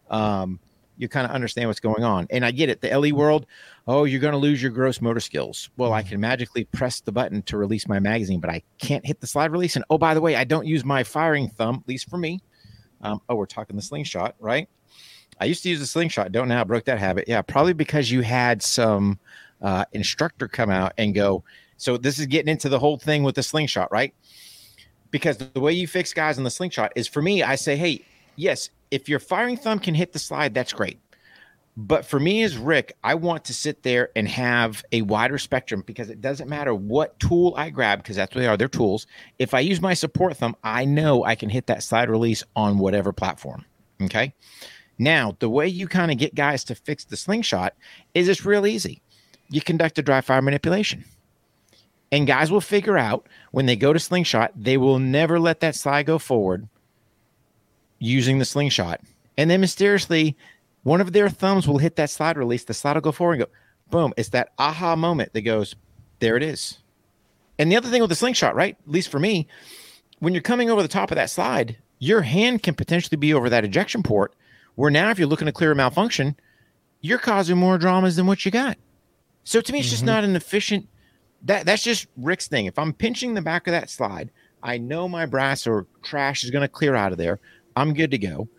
B: you kind of understand what's going on. And I get it. The LE world, oh, you're going to lose your gross motor skills. Well, I can magically press the button to release my magazine, but I can't hit the slide release. And oh, by the way, I don't use my firing thumb, at least for me. We're talking the slingshot, right? I used to use the slingshot. Don't now. Broke that habit. Yeah, probably because you had some instructor come out and go, so this is getting into the whole thing with the slingshot, right? Because the way you fix guys on the slingshot is, for me, I say, hey, yes, if your firing thumb can hit the slide, that's great. But for me as Rick, I want to sit there and have a wider spectrum, because it doesn't matter what tool I grab, because that's what they are, they're tools. If I use my support thumb, I know I can hit that slide release on whatever platform. Okay. Now, the way you kind of get guys to fix the slingshot is it's real easy. You conduct a dry fire manipulation. And guys will figure out when they go to slingshot, they will never let that slide go forward using the slingshot. And then mysteriously, one of their thumbs will hit that slide release. The slide will go forward and go, boom. It's that aha moment that goes, there it is. And the other thing with the slingshot, right? At least for me, when you're coming over the top of that slide, your hand can potentially be over that ejection port, where now if you're looking to clear a malfunction, you're causing more dramas than what you got. So to me, it's just not an efficient, that's just Rick's thing. If I'm pinching the back of that slide, I know my brass or trash is going to clear out of there. I'm good to go.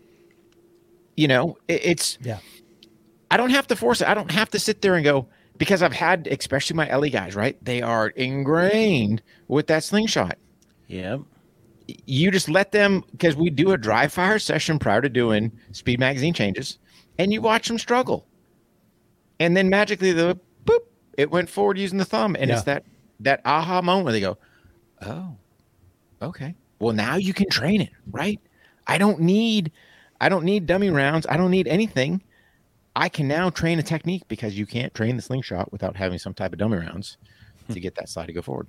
B: You know, it's, I don't have to force it. I don't have to sit there and go, because I've had, especially my LE guys, right? They are ingrained with that slingshot.
A: Yep.
B: You just let them, because we do a dry fire session prior to doing speed magazine changes, and you watch them struggle. And then magically, boop, it went forward using the thumb. And it's that aha moment where they go, oh, okay. Well, now you can train it, right? I don't need dummy rounds. I don't need anything. I can now train a technique, because you can't train the slingshot without having some type of dummy rounds to get that slide to go forward.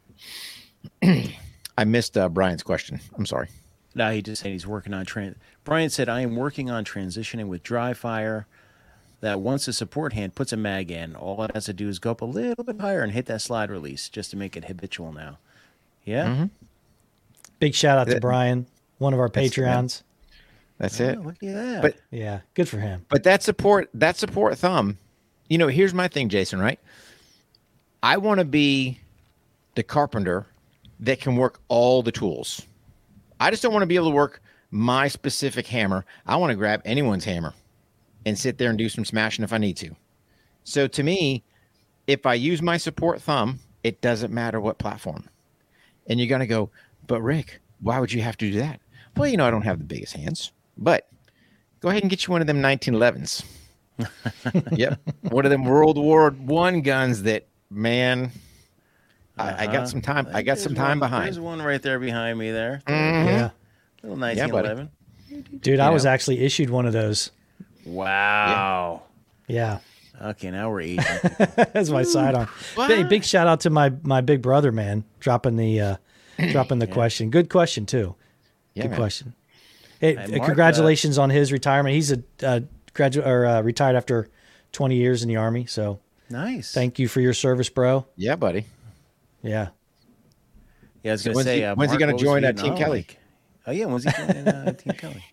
B: I missed Brian's question. I'm sorry.
A: No, he just said he's working on Brian said, I am working on transitioning with dry fire, that once the support hand puts a mag in, all it has to do is go up a little bit higher and hit that slide release just to make it habitual now. Yeah.
B: Mm-hmm.
C: Big shout out to Brian, one of our Patreons.
B: That's it.
A: Look at that.
B: But
C: Yeah, good for him.
B: But that support thumb, you know, here's my thing, Jason, right? I want to be the carpenter that can work all the tools. I just don't want to be able to work my specific hammer. I want to grab anyone's hammer and sit there and do some smashing if I need to. So to me, if I use my support thumb, it doesn't matter what platform. And you're going to go, but Rick, why would you have to do that? Well, you know, I don't have the biggest hands, but go ahead and get you one of them 1911s. Yep. One of them World War I guns that, man, I got some time. I got some time behind.
A: There's one right there behind me there.
B: Mhm.
C: Yeah.
A: Little 1911.
C: Dude, I was actually issued one of those.
A: Wow.
C: Yeah.
A: Okay, now we're aging.
C: That's my sidearm. Hey, big shout out to my big brother, man, dropping the question. Good question too.
B: Yeah,
C: Good
B: man.
C: question. Hey,
A: Mark,
C: congratulations on his retirement. He's a graduate or retired after 20 years in the Army. So
A: Nice.
C: thank you for your service, bro.
B: Yeah, buddy.
C: Yeah.
A: Yeah, I was going to
B: When's
A: say,
B: he- when's he
A: Mark,
B: gonna
A: what was
B: join,
A: Vietnam
B: Team Kelly?
A: like? Oh yeah, when's he joining Team Kelly?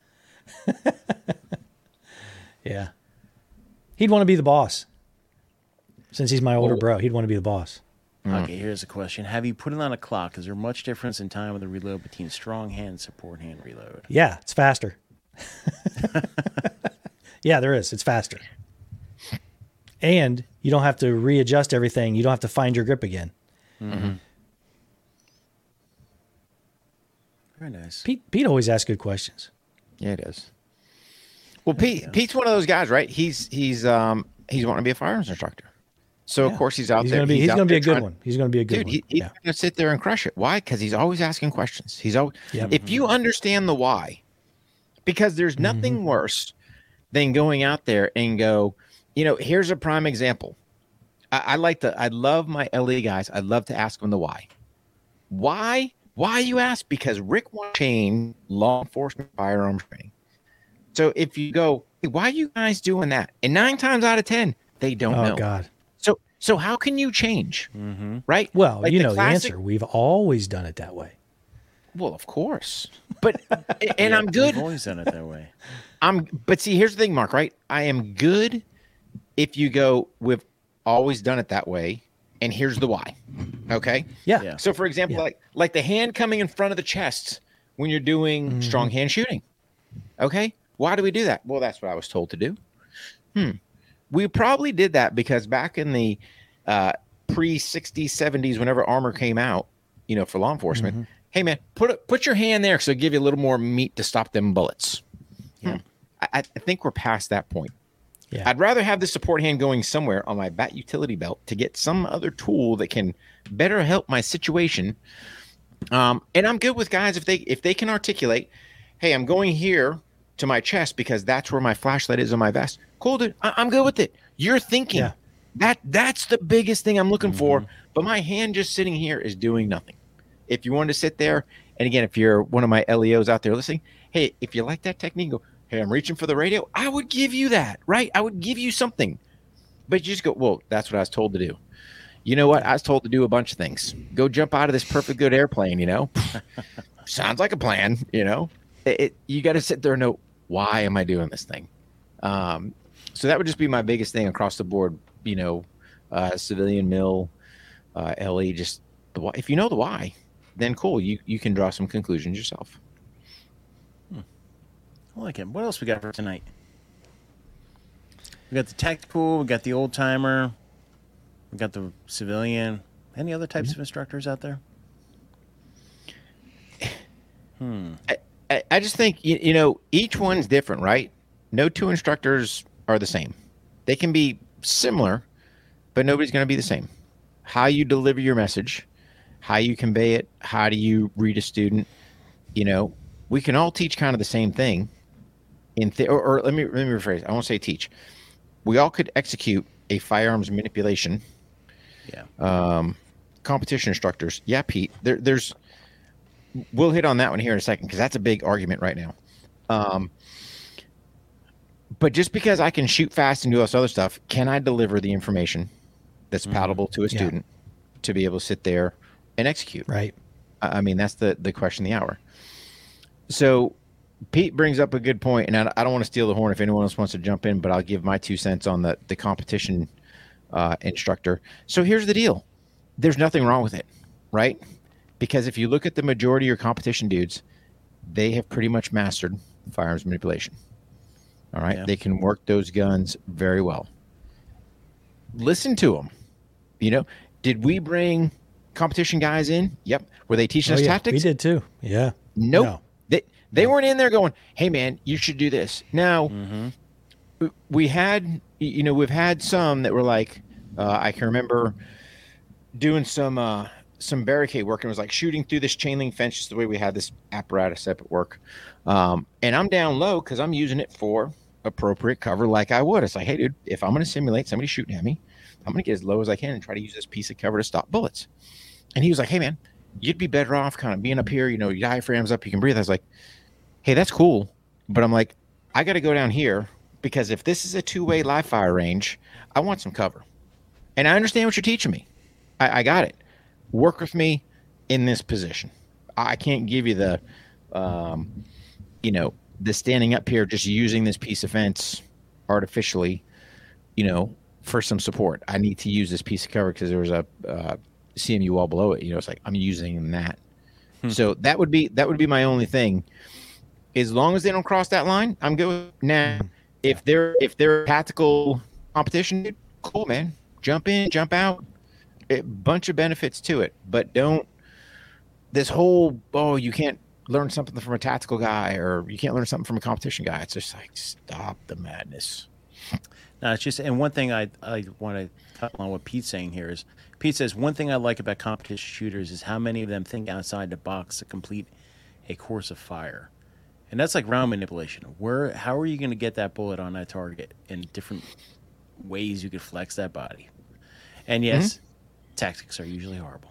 C: Yeah. He'd want to be the boss. Since he's my older bro, he'd want to be the boss.
A: Okay, here's a question: have you put it on a clock? Is there much difference in time of the reload between strong hand and support hand reload?
C: Yeah, it's faster. Yeah, there is. It's faster. And you don't have to readjust everything. You don't have to find your grip again.
A: Very nice.
C: Pete always asks good questions.
B: Yeah, it is. Well, Pete's one of those guys, right? He's wanting to be a firearms instructor. So of course he's out there.
C: He's
B: out
C: gonna be
B: there
C: a good
B: trying-
C: one. He's gonna be a good
B: Dude,
C: one.
B: he's gonna sit there and crush it. Why? Because he's always asking questions. He's always
C: Yep.
B: if you understand the why, because there's nothing worse than going out there and go, here's a prime example. I love my LE guys. I love to ask them the why. Why? Why you ask? Because Rick wants to change law enforcement firearms training. So if you go, hey, why are you guys doing that? And 9 times out of 10, they don't know.
C: Oh God.
B: So how can you change? Right?
C: Well,
B: Like
C: the
B: classic-
C: answer. We've always done it that way.
B: Well, of course. But and I'm good.
A: We've always done it that way.
B: But see, here's the thing, Mark, right? I am good if you go, we've always done it that way, and here's the why. Okay?
C: Yeah.
B: So for example, like the hand coming in front of the chest when you're doing strong hand shooting. Okay? Why do we do that? Well, that's what I was told to do. We probably did that because back in the pre-60s, 70s, whenever armor came out, for law enforcement, hey man, put your hand there so it'll give you a little more meat to stop them bullets.
A: Yeah.
B: I think we're past that point.
C: Yeah.
B: I'd rather have the support hand going somewhere on my bat utility belt to get some other tool that can better help my situation. And I'm good with guys if they can articulate, hey, I'm going here to my chest because that's where my flashlight is on my vest. Cool, dude. I'm good with it. You're thinking. That's the biggest thing I'm looking for. But my hand just sitting here is doing nothing. If you wanted to sit there, and again, if you're one of my LEOs out there listening, hey, if you like that technique, go, hey, I'm reaching for the radio. I would give you that, right? I would give you something. But you just go, well, that's what I was told to do. You know what? I was told to do a bunch of things. Go jump out of this perfect good airplane, Sounds like a plan, You got to sit there and know, why am I doing this thing? So that would just be my biggest thing across the board, civilian, mil, LE, just the why. If you know the why, then cool. You can draw some conclusions yourself.
A: I like it. What else we got for tonight? We got the tactical, we got the old timer, we got the civilian. Any other types of instructors out there?
B: I just think, each one's different, right? No two instructors are the same. They can be similar, but nobody's going to be the same. How you deliver your message, how you convey it, how do you read a student, we can all teach kind of the same thing. Or let me rephrase. I won't say teach. We all could execute a firearms manipulation.
A: Yeah.
B: Competition instructors. Yeah, Pete. We'll hit on that one here in a second because that's a big argument right now. But just because I can shoot fast and do all this other stuff, can I deliver the information that's palatable to a student to be able to sit there and execute?
C: Right.
B: I mean, that's the question of the hour. So Pete brings up a good point, and I don't want to steal the horn if anyone else wants to jump in, but I'll give my 2 cents on the competition instructor. So here's the deal. There's nothing wrong with it, right? Because if you look at the majority of your competition dudes, they have pretty much mastered firearms manipulation. All right. Yeah. They can work those guns very well. Listen to them. Did we bring competition guys in? Yep. Were they teaching us tactics?
C: We did too. Yeah.
B: Nope. No. They weren't in there going, hey man, you should do this. Now we had, we've had some that were like, I can remember doing some barricade work, and it was like shooting through this chain link fence, just the way we had this apparatus up at work. And I'm down low because I'm using it for appropriate cover like I would. It's like, hey, dude, if I'm going to simulate somebody shooting at me, I'm going to get as low as I can and try to use this piece of cover to stop bullets. And he was like, hey, man, you'd be better off kind of being up here, your diaphragm's up, you can breathe. I was like, hey, that's cool. But I'm like, I got to go down here because if this is a two-way live fire range, I want some cover. And I understand what you're teaching me. I got it. Work with me in this position. I can't give you the, the standing up here, just using this piece of fence artificially, for some support. I need to use this piece of cover because there was a CMU wall below it. It's like I'm using that. So that would be my only thing. As long as they don't cross that line, I'm good. Now, if they're tactical competition, cool, man. Jump in, jump out. A bunch of benefits to it, but don't this whole you can't learn something from a tactical guy or you can't learn something from a competition guy. It's just like, stop the madness.
A: No, it's just, and one thing I want to touch on what Pete's saying here is, Pete says, one thing I like about competition shooters is how many of them think outside the box to complete a course of fire. And that's like round manipulation. How are you going to get that bullet on that target in different ways you could flex that body? And yes, tactics are usually horrible.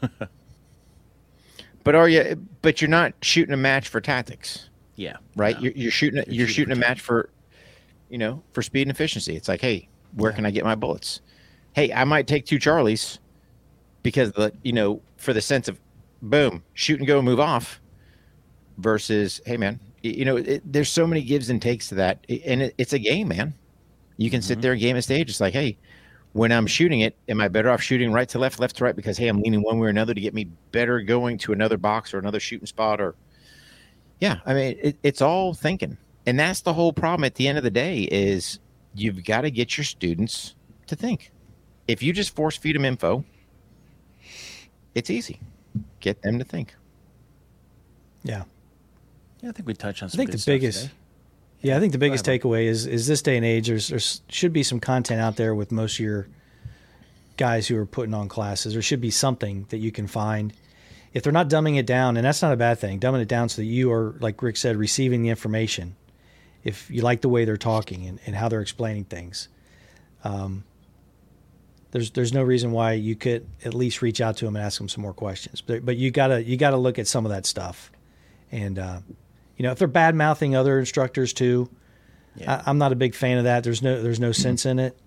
B: But you're not shooting a match for tactics.
A: Yeah.
B: Right?
A: No.
B: You're shooting a match for speed and efficiency. It's like, hey, where can I get my bullets? Hey, I might take 2 Charlies because for the sense of boom, shoot and go, move off, versus, hey man, there's so many gives and takes to that, and it's a game, man. You can sit there and game a stage. It's like, hey, when I'm shooting it, am I better off shooting right to left, left to right, because hey, I'm leaning one way or another to get me better going to another box or another shooting spot? Or I mean, it's all thinking. And that's the whole problem at the end of the day is you've got to get your students to think. If you just force feed them info, it's easy. Get them to think.
C: Yeah.
A: Yeah, I think we touched on some
C: I think
A: good
C: the
A: stuff
C: biggest
A: today.
C: Yeah, I think the biggest takeaway is this day and age, there should be some content out there with most of your guys who are putting on classes. There should be something that you can find. If they're not dumbing it down, and that's not a bad thing, dumbing it down so that you are, like Rick said, receiving the information. If you like the way they're talking and how they're explaining things, there's no reason why you could at least reach out to them and ask them some more questions. But you gotta look at some of that stuff, and if they're bad mouthing other instructors too, I'm not a big fan of that. There's no sense in it.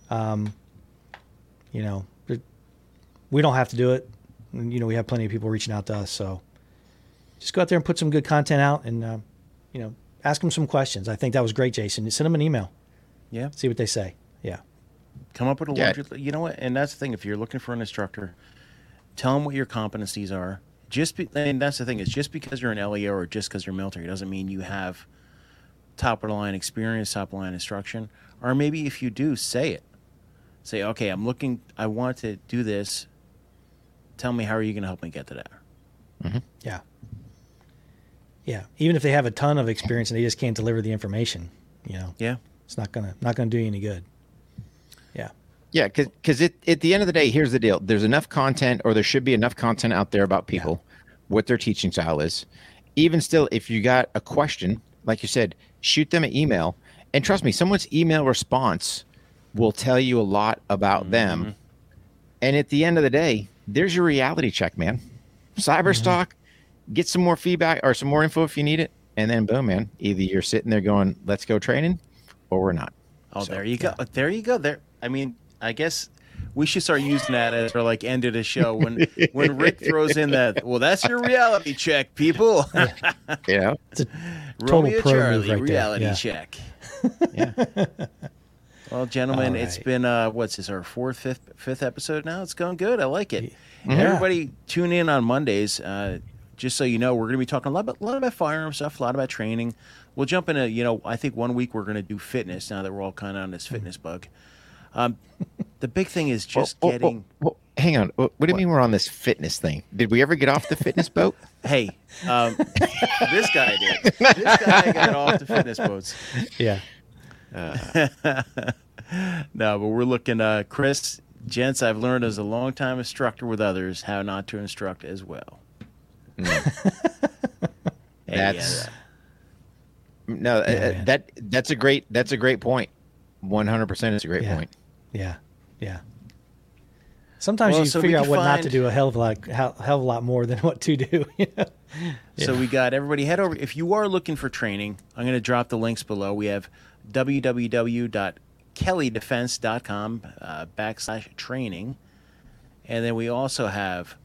C: We don't have to do it. We have plenty of people reaching out to us, so just go out there and put some good content out, and ask them some questions. I think that was great, Jason. Send them an email. Yeah. See what they say. Yeah.
A: Come up with a larger, you know what? And that's the thing. If you're looking for an instructor, tell them what your competencies are. And that's the thing. Is just because you're an LEO or just because you're military doesn't mean you have top of the line experience, top of the line instruction. Or maybe if you do, say it. Say, okay, I want to do this. Tell me, how are you going to help me get to that?
B: Mm-hmm.
C: Yeah. Yeah. Even if they have a ton of experience and they just can't deliver the information,
A: Yeah.
C: it's not gonna do you any good. Yeah.
B: Yeah, because at the end of the day, here's the deal. There's enough content, or there should be enough content out there about people, what their teaching style is. Even still, if you got a question, like you said, shoot them an email. And trust me, someone's email response will tell you a lot about them. And at the end of the day, there's your reality check, man. Cyberstock, get some more feedback or some more info if you need it. And then boom, man, either you're sitting there going, let's go training, or we're not.
A: Oh, there you go. There you go. There. I mean, I guess we should start using that as our end of the show when Rick throws in that. Well, that's your reality check, people.
B: Yeah,
C: it's a total
A: Romeo
C: pro
A: Charlie
C: move right
A: reality
C: there.
A: check.
B: Yeah.
A: Well, gentlemen,
C: All
A: it's
C: right.
A: been what's this, our fifth episode now? It's going good. I like it.
C: Yeah.
A: Everybody tune in on Mondays. Just so you know, we're going to be talking a lot about firearm stuff, a lot about training. We'll jump into, I think one week we're going to do fitness now that we're all kind of on this fitness bug. The big thing is just getting.
B: Well, hang on. What do you mean we're on this fitness thing? Did we ever get off the fitness boat?
A: Hey, this guy did. This guy got off the fitness boats.
C: Yeah.
A: No, but we're looking. Chris, gents, I've learned as a longtime instructor with others how not to instruct as well.
B: That's that's a great point. 100% is a great point.
C: Yeah. Yeah. Sometimes you figure out what not to do a hell of a lot more than what to do.
A: So we got everybody head over. If you are looking for training, I'm going to drop the links below. We have www.kellydefense.com /training. And then we also have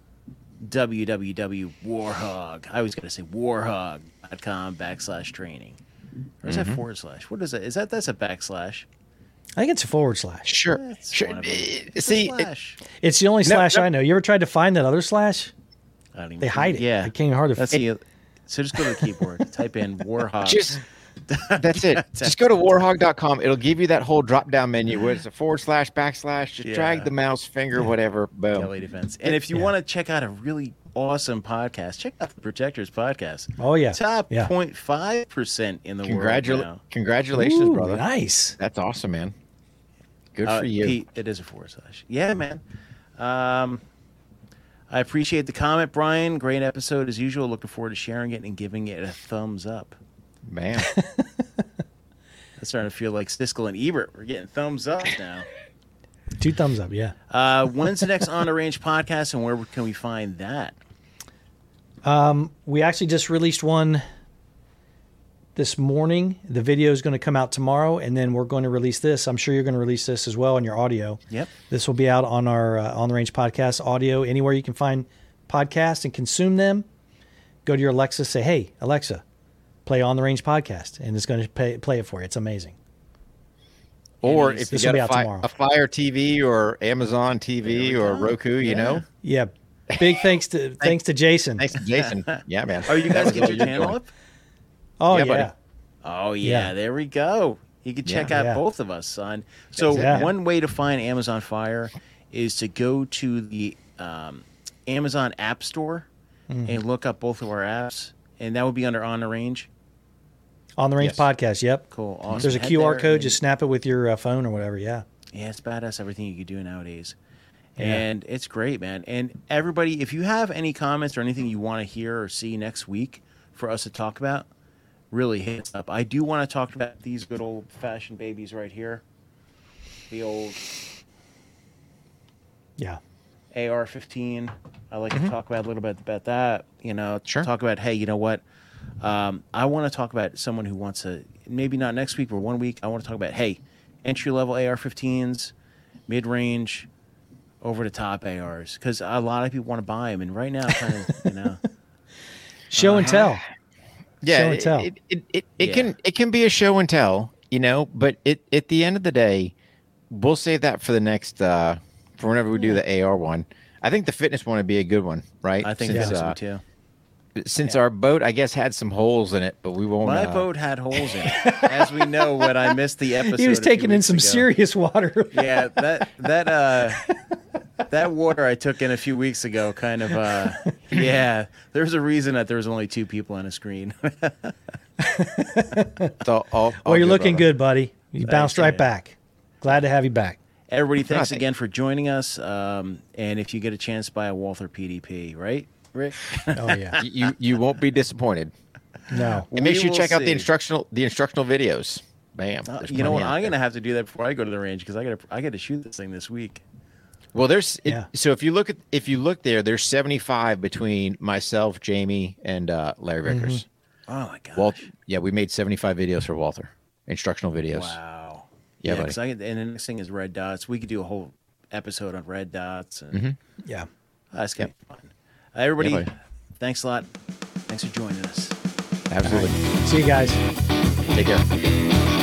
A: www.warhog. I was going to say warhog.com /training. Or is that /? What is that? That's a backslash.
C: I think it's a /.
B: Sure.
A: That's
B: Sure.
A: one of them.
B: See,
C: It's the only slash I know. You ever tried to find that other slash?
A: I don't even
C: They hide it.
A: Yeah.
C: It can't hard to
A: That's so just go to the keyboard, type in warhog.
B: That's it. Just go to warhog.com. It'll give you that whole drop down menu where it's a // // Just drag the mouse finger, whatever. Boom.
A: Kelly Defense. And if you want to check out a really awesome podcast. Check out the Protectors podcast.
C: Oh, yeah.
A: Top
C: Yeah.
A: 0.5% in the world now.
B: Congratulations,
C: Ooh,
B: brother.
C: nice.
B: That's awesome, man. Good for you.
A: Pete, it is a 4/. Yeah, man. I appreciate the comment, Brian. Great episode as usual. Looking forward to sharing it and giving it a thumbs up.
B: Man.
A: It's starting to feel like Siskel and Ebert. We're getting thumbs up now.
C: 2 thumbs up, yeah.
A: When's the next On the Range podcast, and where can we find that?
C: We actually just released one this morning. The video is going to come out tomorrow, and then we're going to release this. I'm sure you're going to release this as well on your audio.
A: Yep.
C: This will be out on our On the Range podcast audio, anywhere you can find podcasts and consume them. Go to your Alexa, say, hey, Alexa, play On the Range podcast, and it's going to play it for you. It's amazing.
B: Or if you
C: This will
B: got
C: be out tomorrow.
B: a Fire TV or Amazon TV or Roku, you know.
C: Yeah. Big thanks to Jason.
B: Thanks to Jason. Yeah, man.
A: Oh, you guys
B: That was
A: get
B: all
A: your
B: you're
A: channel
B: doing.
A: up?
C: Oh,
B: Yeah,
C: yeah.
B: buddy.
A: Oh, yeah.
C: Yeah.
A: There we go. You can check out
C: Yeah.
A: both of us, son. So
C: Yeah.
A: one way to find Amazon Fire is to go to the Amazon App Store and look up both of our apps, and that would be under On the Range.
C: On the Range
B: Yes.
C: podcast, yep.
A: Cool. Awesome.
C: There's a
A: Head
C: QR
A: there
C: code.
A: and-
C: Just snap it with your phone or whatever, yeah.
A: Yeah, it's badass everything you can do nowadays.
C: Yeah.
A: And it's great, man. And everybody, if you have any comments or anything you want to hear or see next week for us to talk about, really hit us up. I do want to talk about these good old-fashioned babies right here. The old
C: Yeah.
A: AR-15. I like to talk about a little bit about that. You know,
B: Sure.
A: talk about, hey, you know what? I want to talk about someone who wants to, maybe not next week, but 1 week. I want to talk about, hey, entry-level AR-15s, mid-range, over-the-top ARs, because a lot of people want to buy them, and right now, kind of, you know,
C: Show and tell. Show
B: Yeah,
C: and tell.
B: it can be a show and tell, you know, but at the end of the day, we'll save that for the next for whenever we do the AR one. I think the fitness one would be a good one, right?
A: I think
B: since,
A: that's one too.
B: since our boat, I guess, had some holes in it, but we won't.
A: My boat had holes in it, as we know when I missed the episode.
C: He was
A: a few
C: taking in
A: weeks
C: some
A: ago.
C: serious water.
A: Yeah, that water I took in a few weeks ago, kind of. Yeah, there's a reason that there was only 2 people on a screen.
B: All
C: Well, you're looking
B: brother.
C: good, buddy. You bounced right
A: man.
C: back. Glad to have you back.
A: Everybody, thanks
B: Nothing.
A: again for joining us. And if you get a chance, buy a Walther PDP, right, Rick?
C: Oh, yeah.
B: You won't be disappointed.
C: No.
B: And make
A: We
B: sure you
A: will
B: check out
A: see.
B: the instructional videos. Bam. There's
A: You know what?
B: plenty out
A: I'm
B: there.
A: gonna have to do that before I go to the range because I got to shoot this thing this week.
B: Well,
C: Yeah.
B: so if you look there, there's 75 between myself, Jamie, and Larry Vickers.
A: Oh my gosh!
B: Well, yeah, we made 75 videos for Walther, instructional videos.
A: Wow.
B: Yeah, buddy.
A: 'cause and the next thing is red dots. We could do a whole episode on red dots, and
C: Yeah.
A: that's gonna be fun. Everybody,
B: Yeah, buddy.
A: thanks a lot. Thanks for joining us.
B: Absolutely.
C: See you guys.
B: Take care.